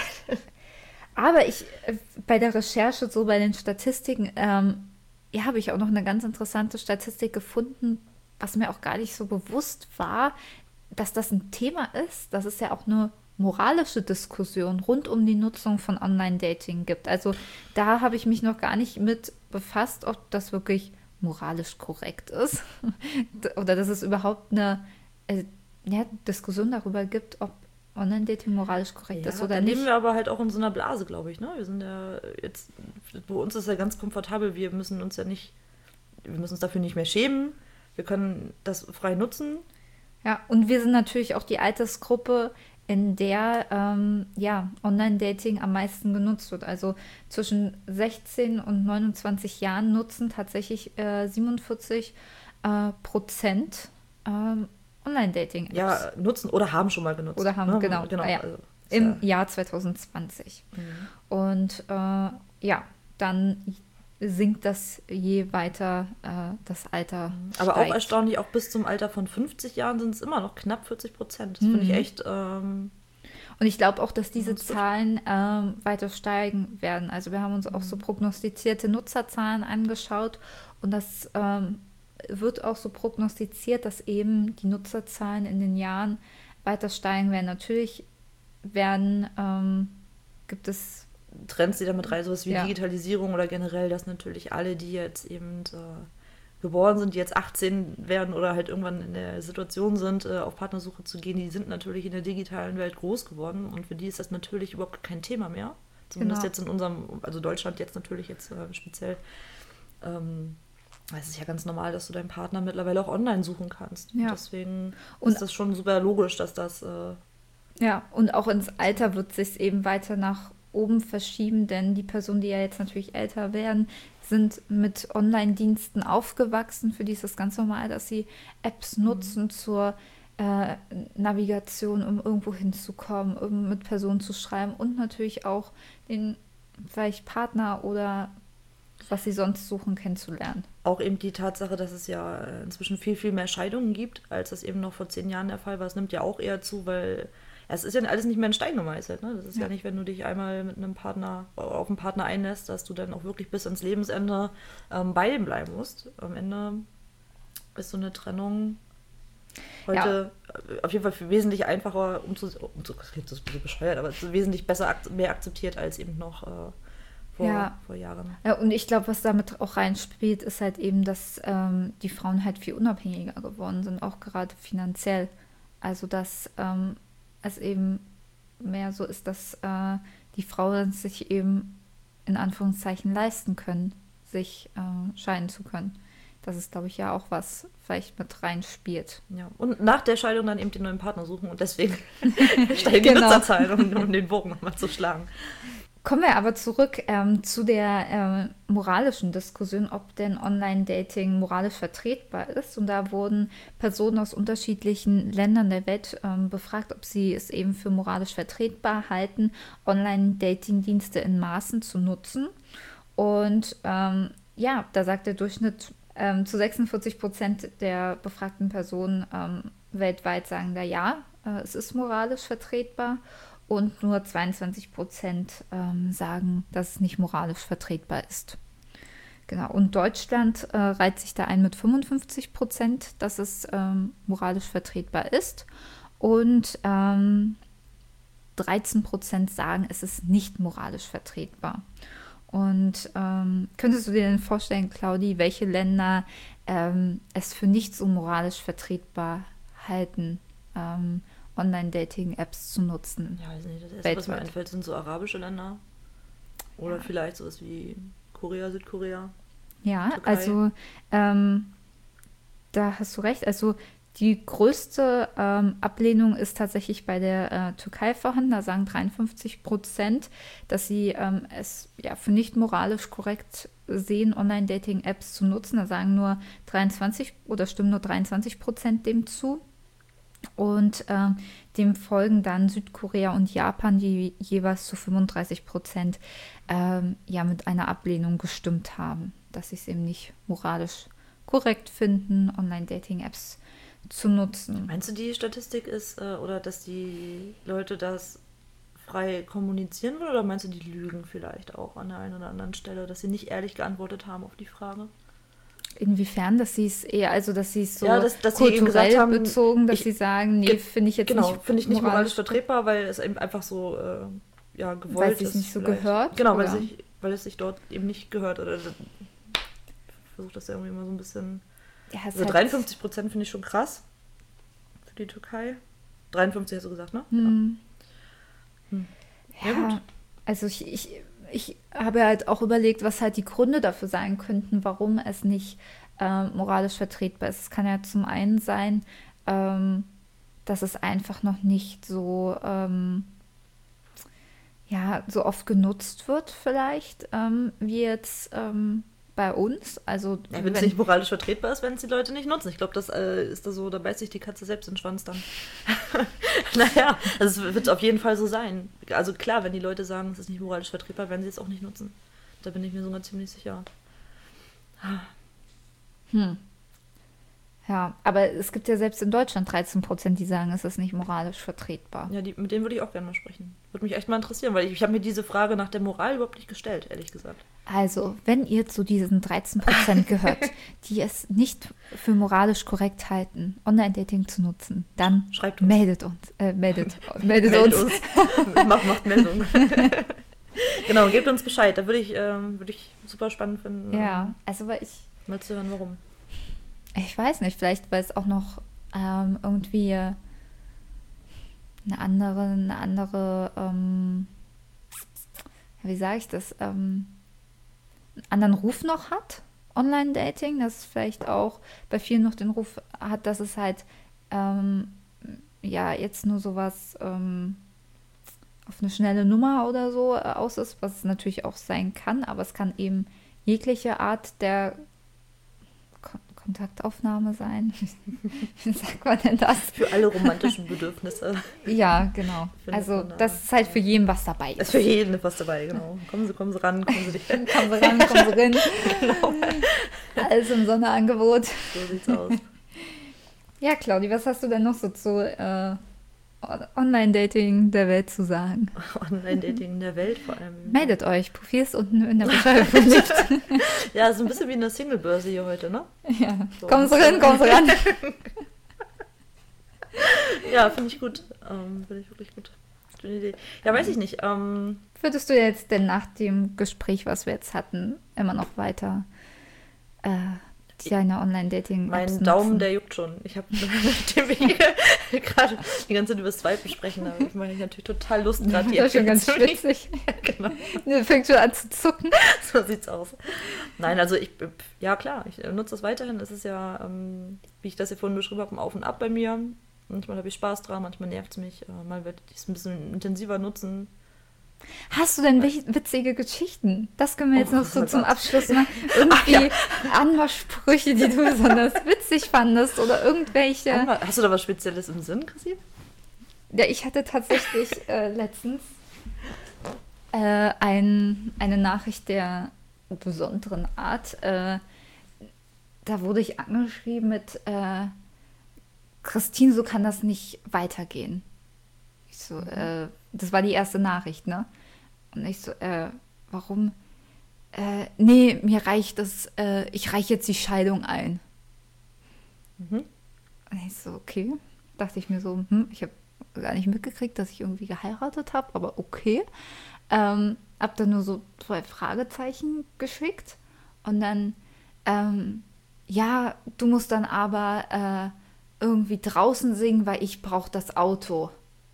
Aber ich, bei der Recherche, so bei den Statistiken, ähm, ja, habe ich auch noch eine ganz interessante Statistik gefunden, was mir auch gar nicht so bewusst war, dass das ein Thema ist, dass es ja auch eine moralische Diskussion rund um die Nutzung von Online-Dating gibt. Also da habe ich mich noch gar nicht mit befasst, ob das wirklich moralisch korrekt ist oder dass es überhaupt eine äh, ja, Diskussion darüber gibt, ob Online-Dating moralisch korrekt ja, ist oder dann nicht. leben wir aber halt auch in so einer Blase, glaube ich. Ne? Wir sind ja jetzt, bei uns ist ja ganz komfortabel, wir müssen uns ja nicht, wir müssen uns dafür nicht mehr schämen, wir können das frei nutzen. Ja, und wir sind natürlich auch die Altersgruppe, in der ähm, ja, Online-Dating am meisten genutzt wird. Also zwischen sechzehn und neunundzwanzig Jahren nutzen tatsächlich äh, siebenundvierzig äh, Prozent ähm, Online-Dating-Apps. Ja, nutzen oder haben schon mal genutzt. Oder haben, ne? genau. genau Ah, ja. also, Im ja. Jahr zwanzig zwanzig. Mhm. Und äh, ja, dann sinkt das je weiter äh, das Alter. Aber steigt. auch erstaunlich, auch bis zum Alter von fünfzig Jahren sind es immer noch knapp vierzig Prozent. Das mhm. finde ich echt... Ähm, Und ich glaube auch, dass diese Zahlen ähm, weiter steigen werden. Also wir haben uns auch so prognostizierte Nutzerzahlen angeschaut und das ähm, wird auch so prognostiziert, dass eben die Nutzerzahlen in den Jahren weiter steigen werden. Natürlich werden, ähm, gibt es Trends, die damit rein, sowas wie ja. Digitalisierung oder generell, dass natürlich alle, die jetzt eben äh, geboren sind, die jetzt achtzehn werden oder halt irgendwann in der Situation sind, äh, auf Partnersuche zu gehen, die sind natürlich in der digitalen Welt groß geworden und für die ist das natürlich überhaupt kein Thema mehr. Zumindest genau. jetzt in unserem, also Deutschland jetzt natürlich jetzt äh, speziell. Ähm, es ist ja ganz normal, dass du deinen Partner mittlerweile auch online suchen kannst. Ja. Und deswegen Und- ist das schon super logisch, dass das... Äh, Ja, und auch ins Alter wird sich eben weiter nach oben verschieben, denn die Personen, die ja jetzt natürlich älter werden, sind mit Online-Diensten aufgewachsen. Für die ist es ganz normal, dass sie Apps nutzen zur äh, Navigation, um irgendwo hinzukommen, um mit Personen zu schreiben und natürlich auch den vielleicht Partner oder was sie sonst suchen, kennenzulernen. Auch eben die Tatsache, dass es ja äh, inzwischen viel, viel mehr Scheidungen gibt, als das eben noch vor zehn Jahren der Fall war. Es nimmt ja auch eher zu, weil ja, es ist ja alles nicht mehr in Stein gemeißelt. Ne? Das ist ja. Ja. nicht, wenn du dich einmal mit einem Partner auf einen Partner einlässt, dass du dann auch wirklich bis ans Lebensende ähm, bei dem bleiben musst. Am Ende ist so eine Trennung heute ja. auf jeden Fall für wesentlich einfacher, um zu, um zu, das klingt so bescheuert, aber es ist wesentlich besser, ak- mehr akzeptiert als eben noch äh, vor, Ja. vor Jahren. Ja, und ich glaube, was damit auch reinspielt, ist halt eben, dass ähm, die Frauen halt viel unabhängiger geworden sind, auch gerade finanziell. Also, dass ähm, es eben mehr so ist, dass äh, die Frauen sich eben in Anführungszeichen leisten können, sich äh, scheiden zu können. Das ist, glaube ich, ja auch was vielleicht mit reinspielt. Ja. Und nach der Scheidung dann eben den neuen Partner suchen und deswegen steigen die Genau. Nutzerzahlen, um, um den Bogen nochmal zu schlagen. Kommen wir aber zurück ähm, zu der äh, moralischen Diskussion, ob denn Online-Dating moralisch vertretbar ist. Und da wurden Personen aus unterschiedlichen Ländern der Welt ähm, befragt, ob sie es eben für moralisch vertretbar halten, Online-Dating-Dienste in Maßen zu nutzen. Und ähm, ja, da sagt der Durchschnitt ähm, zu sechsundvierzig Prozent der befragten Personen ähm, weltweit sagen da ja, äh, es ist moralisch vertretbar. Und nur zweiundzwanzig Prozent ähm, sagen, dass es nicht moralisch vertretbar ist. Genau. Und Deutschland äh, reiht sich da ein mit fünfundfünfzig Prozent, dass es ähm, moralisch vertretbar ist. Und ähm, dreizehn Prozent sagen, es ist nicht moralisch vertretbar. Und ähm, könntest du dir denn vorstellen, Claudi, welche Länder ähm, es für nicht so moralisch vertretbar halten, ähm, Online-Dating-Apps zu nutzen? Ja, weiß nicht, das erste, was mir einfällt, sind so arabische Länder. Oder ja. vielleicht sowas wie Korea, Südkorea. Ja, Türkei. also ähm, da hast du recht. Also die größte ähm, Ablehnung ist tatsächlich bei der äh, Türkei vorhanden. Da sagen dreiundfünfzig Prozent, dass sie ähm, es ja, für nicht moralisch korrekt sehen, Online-Dating-Apps zu nutzen. Da sagen nur dreiundzwanzig oder stimmen nur dreiundzwanzig Prozent dem zu. Und äh, dem folgen dann Südkorea und Japan, die jeweils zu fünfunddreißig Prozent ähm, ja mit einer Ablehnung gestimmt haben, dass sie es eben nicht moralisch korrekt finden, Online-Dating-Apps zu nutzen. Meinst du, die Statistik ist, äh, oder dass die Leute das frei kommunizieren wollen, oder meinst du, die lügen vielleicht auch an der einen oder anderen Stelle, dass sie nicht ehrlich geantwortet haben auf die Frage? Inwiefern, dass sie es eher, also dass sie es so ja, dass, dass kulturell sie haben, bezogen, dass ich, sie sagen, nee, finde ich jetzt genau, nicht finde ich nicht moralisch vertretbar, weil es eben einfach so äh, ja, gewollt weil ist. Weil es nicht so vielleicht. gehört? Genau, weil, oder? sich, weil es sich dort eben nicht gehört. Oder ich versuche das ja irgendwie immer so ein bisschen... Ja, also halt dreiundfünfzig Prozent finde ich schon krass für die Türkei. dreiundfünfzig hast du gesagt, ne? Hm. Ja. Hm. Ja, ja, gut. Also ich, ich, ich habe halt auch überlegt, was halt die Gründe dafür sein könnten, warum es nicht äh, moralisch vertretbar ist. Es kann ja zum einen sein, ähm, dass es einfach noch nicht so, ähm, ja, so oft genutzt wird vielleicht, ähm, wie jetzt ähm, bei uns. Also ja, wenn es nicht moralisch vertretbar ist, wenn es die Leute nicht nutzen. Ich glaube, das äh, ist da so, da beißt sich die Katze selbst in den Schwanz dann. Naja, also es wird auf jeden Fall so sein. Also klar, wenn die Leute sagen, es ist nicht moralisch vertretbar, werden sie es auch nicht nutzen. Da bin ich mir sogar ziemlich sicher. Hm. Ja, aber es gibt ja selbst in Deutschland dreizehn Prozent, die sagen, es ist nicht moralisch vertretbar. Ja, die, mit denen würde ich auch gerne mal sprechen. Würde mich echt mal interessieren, weil ich, ich habe mir diese Frage nach der Moral überhaupt nicht gestellt, ehrlich gesagt. Also, wenn ihr zu diesen dreizehn Prozent gehört, die es nicht für moralisch korrekt halten, Online-Dating zu nutzen, dann Schreibt uns. meldet uns. Äh, meldet, meldet, meldet uns. uns. macht, macht Meldung. Genau, gebt uns Bescheid. Da würde ich, ähm, würde ich super spannend finden. Ja, also weil ich... Mal zu hören, warum. Ich weiß nicht, vielleicht weil es auch noch ähm, irgendwie eine andere, eine andere, ähm, wie sage ich das, ähm, einen anderen Ruf noch hat Online-Dating, das vielleicht auch bei vielen noch den Ruf hat, dass es halt ähm, ja jetzt nur sowas ähm, auf eine schnelle Nummer oder so äh, aus ist, was es natürlich auch sein kann, aber es kann eben jegliche Art der Kon- Kontaktaufnahme sein. Wie sagt man denn das? Für alle romantischen Bedürfnisse. Ja, genau. Findet Also man da. das ist halt für jeden was dabei. Ist für jeden was dabei, genau. Kommen Sie, kommen Sie ran, kommen Sie dich. Kommen Sie ran, kommen Sie rein. Genau. Alles im Sonderangebot. So sieht's aus. Ja, Claudi, was hast du denn noch so zu äh, On- Online-Dating der Welt zu sagen? Online-Dating in der Welt vor allem. Meldet euch, Profil ist unten in der Beschreibung verlinkt. Ja, ist ein bisschen wie eine Single-Börse hier heute, ne? Ja, So. kommen Sie ran, kommen Sie ran. Ja, finde ich gut. Ähm, finde ich wirklich gut. Gute Idee. Ja, weiß ich nicht. Ähm, Würdest du jetzt denn nach dem Gespräch, was wir jetzt hatten, immer noch weiter äh, deine Online-Dating mein Daumen, der juckt schon. Ich habe, nachdem wir hier gerade die ganze Zeit über Swipen sprechen, da habe ich mal natürlich total Lust, gerade die Das ist schon ganz App zu nehmen. schwitzig. Genau, Der fängt schon an zu zucken. so sieht's aus. Nein, also ich, ja klar, ich nutze das weiterhin. Es ist ja, ähm, wie ich das hier vorhin beschrieben habe, ein Auf und Ab bei mir. Manchmal habe ich Spaß dran, manchmal nervt es mich. Äh, mal werde ich es ein bisschen intensiver nutzen. Hast du denn wi- witzige Geschichten? Das können wir jetzt Oh, noch so oh zum Gott. Abschluss machen. Irgendwie Anmachsprüche, die du besonders witzig fandest oder irgendwelche. Anma- Hast du da was Spezielles im Sinn, Chrissy? Ja, ich hatte tatsächlich äh, letztens äh, ein, eine Nachricht der besonderen Art. Äh, da wurde ich angeschrieben mit äh, Christine, so kann das nicht weitergehen. Ich so, äh, das war die erste Nachricht, ne? Und ich so, äh, warum? Äh, nee, mir reicht das, äh, ich reiche jetzt die Scheidung ein. Mhm. Und ich so, okay. Dachte ich mir so, hm, ich habe gar nicht mitgekriegt, dass ich irgendwie geheiratet habe, aber okay. Ähm, hab dann nur so zwei Fragezeichen geschickt und dann, ähm, ja, du musst dann aber äh, irgendwie draußen singen, weil ich brauche das Auto.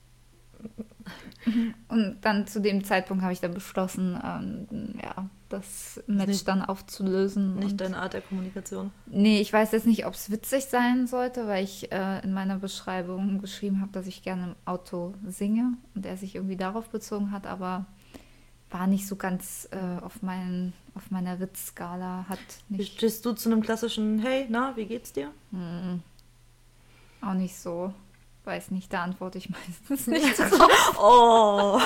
Und dann zu dem Zeitpunkt habe ich dann beschlossen, ähm, ja, das Match nicht- dann aufzulösen. Nicht und deine Art der Kommunikation. Nee, ich weiß jetzt nicht, ob es witzig sein sollte, weil ich äh, in meiner Beschreibung geschrieben habe, dass ich gerne im Auto singe und er sich irgendwie darauf bezogen hat, aber war nicht so ganz äh, auf, meinen, auf meiner Witzskala, hat Wie nicht, stehst du zu einem klassischen Hey, na, wie geht's dir? hm, auch nicht so. Weiß nicht, da antworte ich meistens nicht drauf. Oh.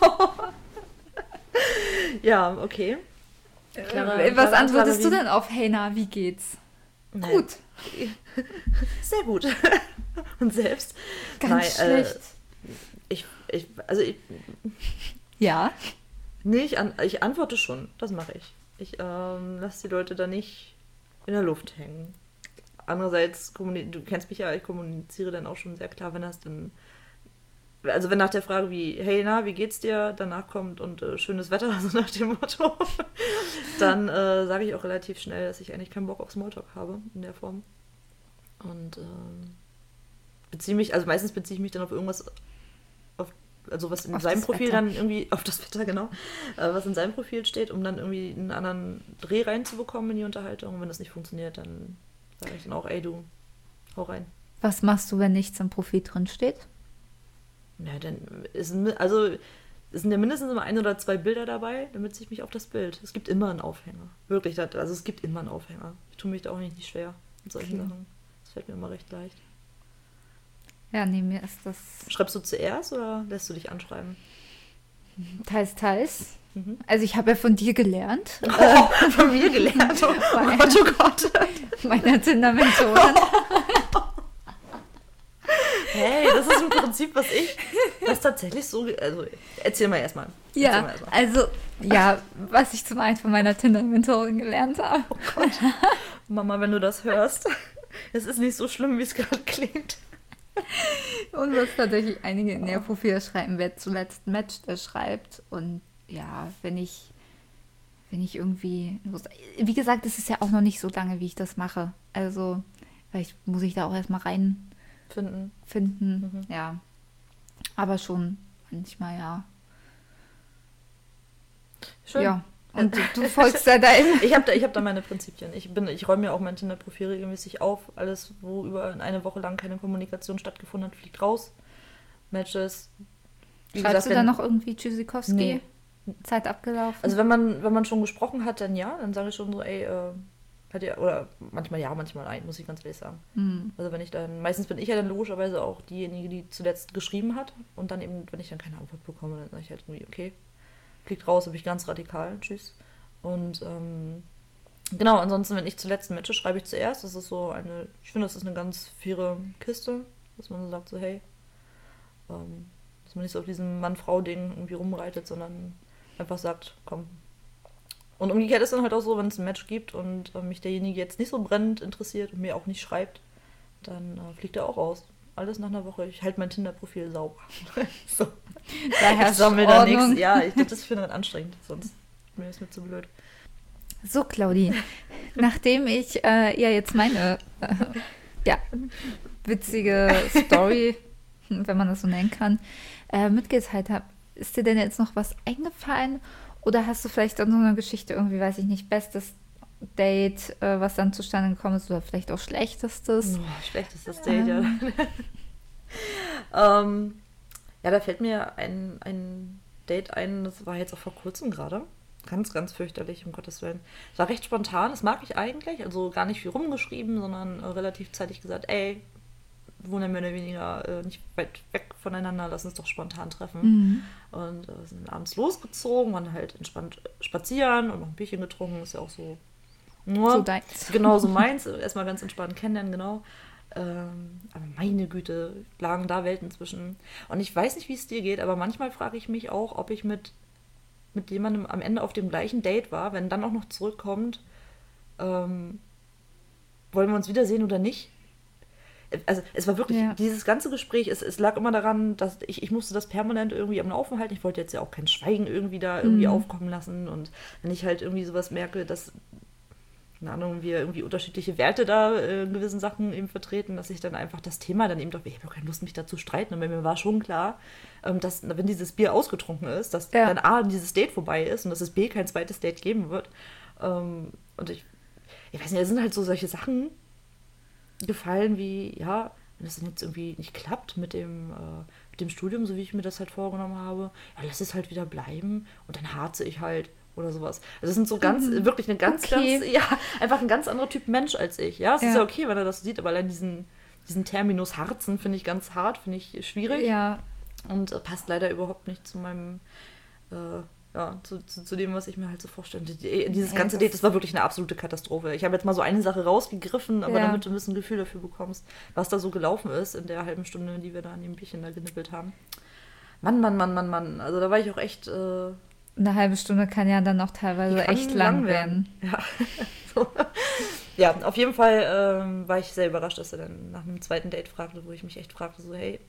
Ja, okay. Klare- Äh, Was klare antwortest du Ansage, denn auf Hey, na, wie geht's? wie- Nein. Gut, Sehr gut. Und selbst? ganz Nein, äh, schlecht. Ich, ich, also ich, Ja, nee, ich, an, ich antworte schon. Das mache ich. Ich ähm, lasse die Leute da nicht in der Luft hängen. Andererseits, kommuni- du kennst mich ja, ich kommuniziere dann auch schon sehr klar, wenn das dann, also wenn nach der Frage wie, hey, na, wie geht's dir, danach kommt und äh, schönes Wetter, also nach dem Motto, dann äh, sage ich auch relativ schnell, dass ich eigentlich keinen Bock auf Smalltalk habe in der Form. Und ähm, beziehe mich, also meistens beziehe ich mich dann auf irgendwas, auf, also was in Auf seinem das Profil Wetter. dann irgendwie, auf das Wetter, genau, äh, was in seinem Profil steht, um dann irgendwie einen anderen Dreh reinzubekommen in die Unterhaltung. Und wenn das nicht funktioniert, dann sage ich dann auch, ey du, hau rein. was machst du, wenn nichts im Profil drin steht? Ja, dann ist, mi- also es sind ja mindestens immer ein oder zwei Bilder dabei, damit sich mich auf das Bild. Es gibt immer einen Aufhänger. Wirklich, das- also es gibt immer einen Aufhänger. Ich tue mich da auch nicht, nicht schwer mit solchen Okay. Sachen. Das fällt mir immer recht leicht. Ja, nee, mir ist das Schreibst du zuerst oder lässt du dich anschreiben? teils, teils. Mhm. Also ich habe ja von dir gelernt, Oh, von mir gelernt. Oh, Weil- Gott, oh Gott. meiner Tinder-Mentorin. Hey, das ist im Prinzip, was ich, was tatsächlich so, also erzähl mal erstmal. Erzähl Ja, mal erstmal. also, ja, was ich zum einen von meiner Tinder-Mentorin gelernt habe. Mama, wenn du das hörst, es ist nicht so schlimm, wie es gerade klingt. Und was tatsächlich einige in ihr Profil schreiben, wer zuletzt matcht, der schreibt. Und ja, wenn ich, wenn ich irgendwie, wie gesagt, es ist ja auch noch nicht so lange, wie ich das mache. Also, vielleicht muss ich da auch erstmal reinfinden. Finden. Mhm. Ja, aber schon manchmal, ja. Schön. Ja, Und du, du folgst da deinem. Ich habe da, ich hab da meine Prinzipien. Ich, bin, ich räume mir auch mein Tinder-Profil regelmäßig auf. Alles, wo über eine Woche lang keine Kommunikation stattgefunden hat, fliegt raus. Matches. Wie Schreibst gesagt, du wenn, da noch irgendwie Tschüssikowski? Nee. Zeit abgelaufen? Also wenn man, wenn man schon gesprochen hat, dann ja. Dann sage ich schon so, ey, äh, hat ihr, oder manchmal ja, manchmal nein, muss ich ganz ehrlich sagen. Mhm. Also wenn ich dann, meistens bin ich ja dann logischerweise auch diejenige, die zuletzt geschrieben hat. Und dann eben, wenn ich dann keine Antwort bekomme, dann sage ich halt irgendwie, okay, fliegt raus, habe ich ganz radikal, tschüss. Und ähm, genau, ansonsten, wenn ich zuletzt matche, schreibe ich zuerst. Das ist so eine, ich finde, das ist eine ganz faire Kiste, dass man so sagt, so hey, ähm, dass man nicht so auf diesem Mann-Frau-Ding irgendwie rumreitet, sondern einfach sagt, komm. Und umgekehrt ist dann halt auch so, wenn es ein Match gibt und äh, mich derjenige jetzt nicht so brennend interessiert und mir auch nicht schreibt, dann äh, fliegt er auch raus. Alles nach einer Woche. Ich halte mein Tinder-Profil sauber. so. Daher ich sammle da nichts. Ja, ich, das finde ich anstrengend, sonst mir ist mir zu blöd. So, Claudi, nachdem ich äh, ja jetzt meine äh, ja, witzige Story, wenn man das so nennen kann, äh, mitgeteilt habe, ist dir denn jetzt noch was eingefallen? Oder hast du vielleicht an so einer Geschichte irgendwie, weiß ich nicht, bestes Date, äh, was dann zustande gekommen ist, oder vielleicht auch schlechtestes? Oh, schlechtestes Date, ähm. ja. ähm, ja, da fällt mir ein, ein Date ein, das war jetzt auch vor kurzem gerade. Ganz, ganz fürchterlich, um Gottes Willen. Es war recht spontan, das mag ich eigentlich, also gar nicht viel rumgeschrieben, sondern äh, relativ zeitig gesagt, ey, wir wohnen ja mehr oder weniger äh, nicht weit weg voneinander, lass uns doch spontan treffen. Mhm. Und äh, sind abends losgezogen, waren halt entspannt spazieren und noch ein Bierchen getrunken, ist ja auch so ja, so deins. Genau, so meins. Erstmal ganz entspannt kennenlernen, genau. Ähm, aber meine Güte, lagen da Welten zwischen. Und ich weiß nicht, wie es dir geht, aber manchmal frage ich mich auch, ob ich mit, mit jemandem am Ende auf dem gleichen Date war, wenn dann auch noch zurückkommt, ähm, wollen wir uns wiedersehen oder nicht? Also es war wirklich, ja. dieses ganze Gespräch, es, es lag immer daran, dass ich, ich musste das permanent irgendwie am Laufen halten. Ich wollte jetzt ja auch kein Schweigen irgendwie da irgendwie mhm. aufkommen lassen. Und wenn ich halt irgendwie sowas merke, dass, keine Ahnung, wir irgendwie unterschiedliche Werte da äh, in gewissen Sachen eben vertreten, dass ich dann einfach das Thema dann eben doch, ich habe auch keine Lust, mich da zu streiten. Und mir war schon klar, ähm, dass wenn dieses Bier ausgetrunken ist, dass ja. dann A, dieses Date vorbei ist und dass es B, kein zweites Date geben wird. Ähm, und ich, ich weiß nicht, es sind halt so solche Sachen gefallen wie, ja, wenn es dann jetzt irgendwie nicht klappt mit dem, äh, mit dem Studium, so wie ich mir das halt vorgenommen habe, ja, lass es halt wieder bleiben und dann harze ich halt oder sowas. Also das sind so ganz, mhm. wirklich eine ganz, okay. ganz, ja, einfach ein ganz anderer Typ Mensch als ich, ja. Es ja. ist ja okay, wenn er das sieht, aber allein diesen, diesen Terminus Harzen finde ich ganz hart, finde ich schwierig. Ja. Und äh, passt leider überhaupt nicht zu meinem, äh, ja, zu, zu, zu dem, was ich mir halt so vorstelle. Die, dieses ja, ganze das Date, das war wirklich eine absolute Katastrophe. Ich habe jetzt mal so eine Sache rausgegriffen, aber ja. damit du ein bisschen ein Gefühl dafür bekommst, was da so gelaufen ist in der halben Stunde, die wir da an dem Bierchen da genippelt haben. Mann, Mann, Mann, Mann, Mann. Also da war ich auch echt... Äh, eine halbe Stunde kann ja dann auch teilweise echt lang, lang werden. werden. Ja. so. ja, auf jeden Fall ähm, war ich sehr überrascht, dass er dann nach einem zweiten Date fragte, wo ich mich echt fragte, so, hey,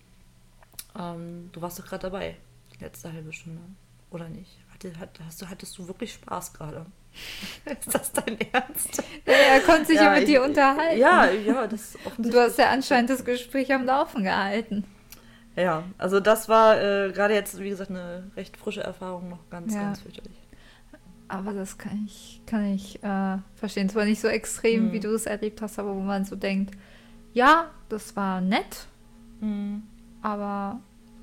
ähm, du warst doch gerade dabei, die letzte halbe Stunde, oder nicht? Hast du, hattest du wirklich Spaß gerade? Ist das dein Ernst? Ja, er konnte sich ja, ja mit ich, dir unterhalten. Ja, ja, das offensichtlich. Du hast ja anscheinend das Gespräch am Laufen gehalten. Ja, also das war äh, gerade jetzt, wie gesagt, eine recht frische Erfahrung, noch ganz, ja. ganz fürchterlich. Aber das kann ich, kann ich äh, verstehen. Zwar nicht so extrem, mhm. wie du es erlebt hast, aber wo man so denkt, ja, das war nett, mhm. aber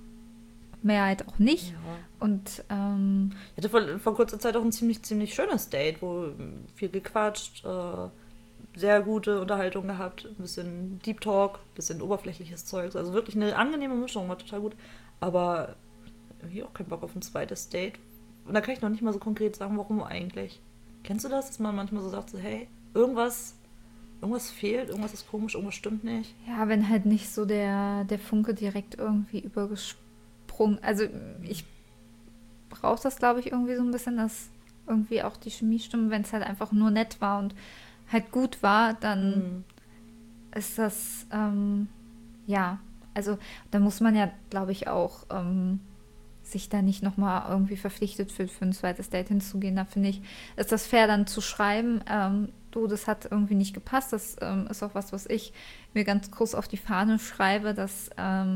Mehrheit auch nicht. Ja. Und ähm, ich hatte vor, vor kurzer Zeit auch ein ziemlich, ziemlich schönes Date, wo viel gequatscht, äh, sehr gute Unterhaltung gehabt, ein bisschen Deep Talk, ein bisschen oberflächliches Zeugs. Also wirklich eine angenehme Mischung, war total gut. Aber irgendwie auch keinen Bock auf ein zweites Date. Und da kann ich noch nicht mal so konkret sagen, warum eigentlich. Kennst du das, dass man manchmal so sagt, so, hey, irgendwas, irgendwas fehlt, irgendwas ist komisch, irgendwas stimmt nicht? Ja, wenn halt nicht so der, der Funke direkt irgendwie übergesprungen. Also ich brauche das, glaube ich, irgendwie so ein bisschen, dass irgendwie auch die Chemie stimmt, wenn es halt einfach nur nett war und halt gut war, dann mhm. ist das, ähm, ja, also da muss man ja, glaube ich, auch ähm, sich da nicht nochmal irgendwie verpflichtet für, für ein zweites Date hinzugehen. Da finde ich, ist das fair dann zu schreiben, ähm, du, das hat irgendwie nicht gepasst. Das ähm, ist auch was, was ich mir ganz groß auf die Fahne schreibe, dass ähm,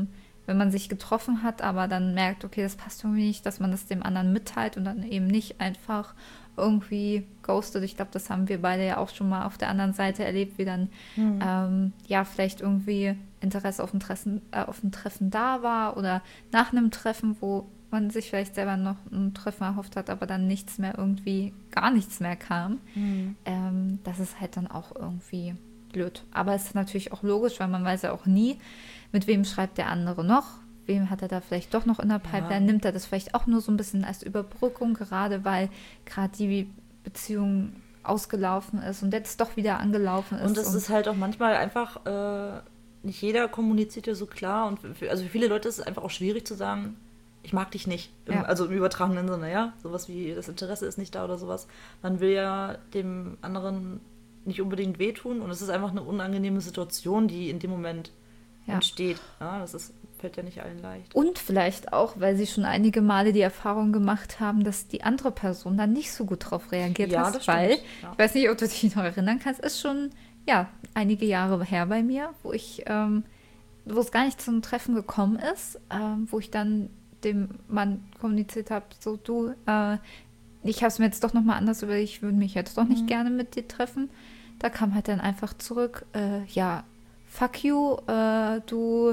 wenn man sich getroffen hat, aber dann merkt, okay, das passt irgendwie nicht, dass man das dem anderen mitteilt und dann eben nicht einfach irgendwie ghostet. Ich glaube, das haben wir beide ja auch schon mal auf der anderen Seite erlebt, wie dann mhm. ähm, ja vielleicht irgendwie Interesse auf ein, Treffen, äh, auf ein Treffen da war oder nach einem Treffen, wo man sich vielleicht selber noch ein Treffen erhofft hat, aber dann nichts mehr irgendwie, gar nichts mehr kam. Mhm. Ähm, das ist halt dann auch irgendwie blöd. Aber es ist natürlich auch logisch, weil man weiß ja auch nie, mit wem schreibt der andere noch, wem hat er da vielleicht doch noch in der Pipeline, ja. Nimmt er das vielleicht auch nur so ein bisschen als Überbrückung, gerade weil gerade die Beziehung ausgelaufen ist und jetzt doch wieder angelaufen ist. Und es ist halt auch manchmal einfach, äh, nicht jeder kommuniziert ja so klar und für, also für viele Leute ist es einfach auch schwierig zu sagen, ich mag dich nicht. Im, ja. Also im übertragenen Sinne, ja. Sowas wie, das Interesse ist nicht da oder sowas. Man will ja dem anderen nicht unbedingt wehtun und es ist einfach eine unangenehme Situation, die in dem Moment ja. entsteht. Ja, das ist, fällt ja nicht allen leicht. Und vielleicht auch, weil sie schon einige Male die Erfahrung gemacht haben, dass die andere Person dann nicht so gut drauf reagiert ja, hat, das weil, stimmt. Ja. ich weiß nicht, ob du dich noch erinnern kannst, ist schon, ja, einige Jahre her bei mir, wo ich, ähm, wo es gar nicht zum Treffen gekommen ist, ähm, wo ich dann dem Mann kommuniziert habe, so du, äh, ich habe es mir jetzt doch nochmal anders überlegt, ich würde mich jetzt doch nicht mhm. gerne mit dir treffen. Da kam halt dann einfach zurück, äh, ja, fuck you, äh, du,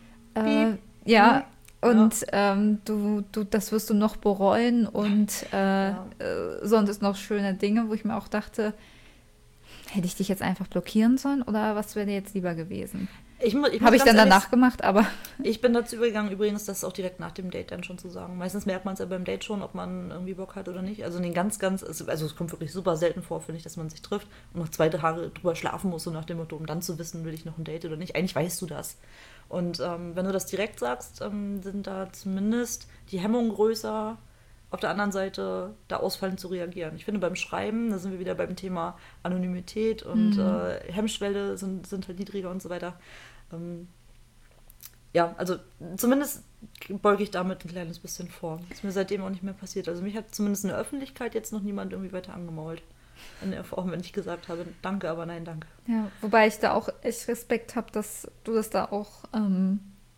äh, ja, mhm. und ja. Ähm, du, du, das wirst du noch bereuen und äh, ja. äh, sonst noch schöne Dinge, wo ich mir auch dachte, hätte ich dich jetzt einfach blockieren sollen oder was wäre dir jetzt lieber gewesen? Ich, ich Habe ich dann danach ehrlich, gemacht, aber... Ich bin dazu übergegangen, übrigens, das auch direkt nach dem Date dann schon zu sagen. Meistens merkt man es ja beim Date schon, ob man irgendwie Bock hat oder nicht. Also den ganz, ganz... Also es kommt wirklich super selten vor, finde ich, dass man sich trifft und noch zwei Tage drüber schlafen muss, so nach dem Motto, um dann zu wissen, will ich noch ein Date oder nicht. Eigentlich weißt du das. Und ähm, wenn du das direkt sagst, ähm, sind da zumindest die Hemmungen größer, auf der anderen Seite da ausfallend zu reagieren. Ich finde, beim Schreiben, da sind wir wieder beim Thema Anonymität und mhm. äh, Hemmschwelle sind, sind halt niedriger und so weiter. Ähm, ja, also zumindest beuge ich damit ein kleines bisschen vor. Das ist mir seitdem auch nicht mehr passiert. Also mich hat zumindest in der Öffentlichkeit jetzt noch niemand irgendwie weiter angemault. In der Form, wenn ich gesagt habe, danke, aber nein, danke. Ja, wobei ich da auch echt Respekt habe, dass du das da auch ähm,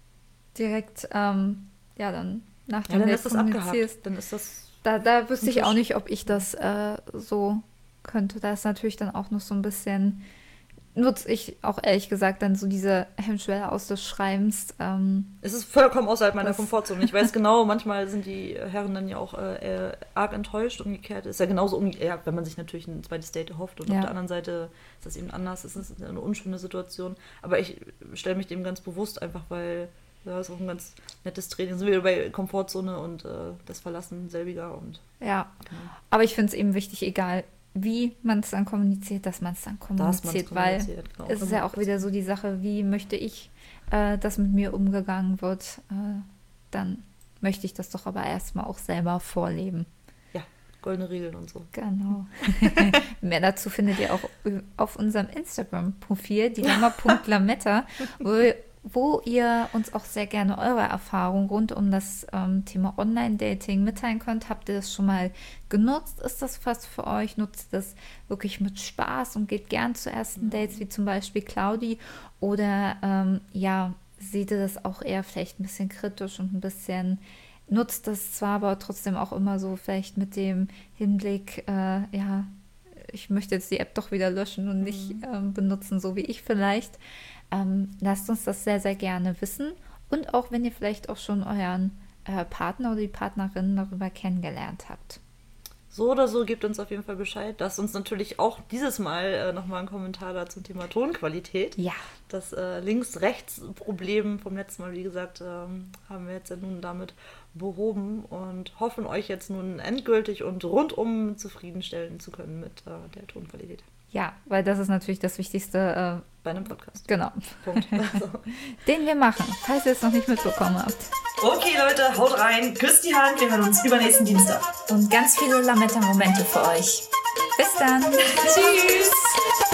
direkt, ähm, ja, dann nach dem ja, dann ist das abgehakt. Dann ist das da, da wüsste ich auch nicht, ob ich das äh, so könnte. Da ist natürlich dann auch noch so ein bisschen, nutze ich auch ehrlich gesagt dann so diese Hemmschwelle aus des Schreibens. Ähm, es ist vollkommen außerhalb meiner Komfortzone. Ich weiß genau, manchmal sind die Herren dann ja auch äh, arg enttäuscht. Umgekehrt ist ja genauso, umge- ja, wenn man sich natürlich ein zweites Date erhofft und ja. auf der anderen Seite ist das eben anders. Es ist eine unschöne Situation. Aber ich stelle mich dem ganz bewusst einfach, weil ja, ist auch ein ganz nettes Training. Sind wir wieder bei Komfortzone und äh, das Verlassen selbiger. Und, ja, genau. Aber ich finde es eben wichtig, egal wie man es dann kommuniziert, dass man es dann kommuniziert, weil genau. es ist ja auch wieder so die Sache, wie möchte ich, äh, dass mit mir umgegangen wird, äh, dann möchte ich das doch aber erstmal auch selber vorleben. Ja, goldene Regeln und so. Genau. Mehr dazu findet ihr auch auf unserem Instagram-Profil, dilemma punkt lametta, wo wo ihr uns auch sehr gerne eure Erfahrungen rund um das ähm, Thema Online-Dating mitteilen könnt. Habt ihr das schon mal genutzt? Ist das was für euch? Nutzt ihr das wirklich mit Spaß und geht gern zu ersten Dates, wie zum Beispiel Claudi? Oder ähm, ja, seht ihr das auch eher vielleicht ein bisschen kritisch und ein bisschen, nutzt das zwar, aber trotzdem auch immer so vielleicht mit dem Hinblick, äh, ja, ich möchte jetzt die App doch wieder löschen und nicht ähm, benutzen, so wie ich vielleicht. Ähm, lasst uns das sehr, sehr gerne wissen. Und auch, wenn ihr vielleicht auch schon euren äh, Partner oder die Partnerin darüber kennengelernt habt. So oder so, gebt uns auf jeden Fall Bescheid. Lasst uns natürlich auch dieses Mal äh, nochmal einen Kommentar da zum Thema Tonqualität. Ja. Das äh, Links-Rechts-Problem vom letzten Mal, wie gesagt, ähm, haben wir jetzt ja nun damit behoben und hoffen, euch jetzt nun endgültig und rundum zufriedenstellen zu können mit äh, der Tonqualität. Ja, weil das ist natürlich das Wichtigste. Äh, bei einem Podcast. Genau. Punkt. Also. Den wir machen, falls ihr es noch nicht mitbekommen habt. Okay, Leute, haut rein, küsst die Hand, wir hören uns übernächsten Dienstag. Und ganz viele Lametta-Momente für euch. Bis dann. Tschüss.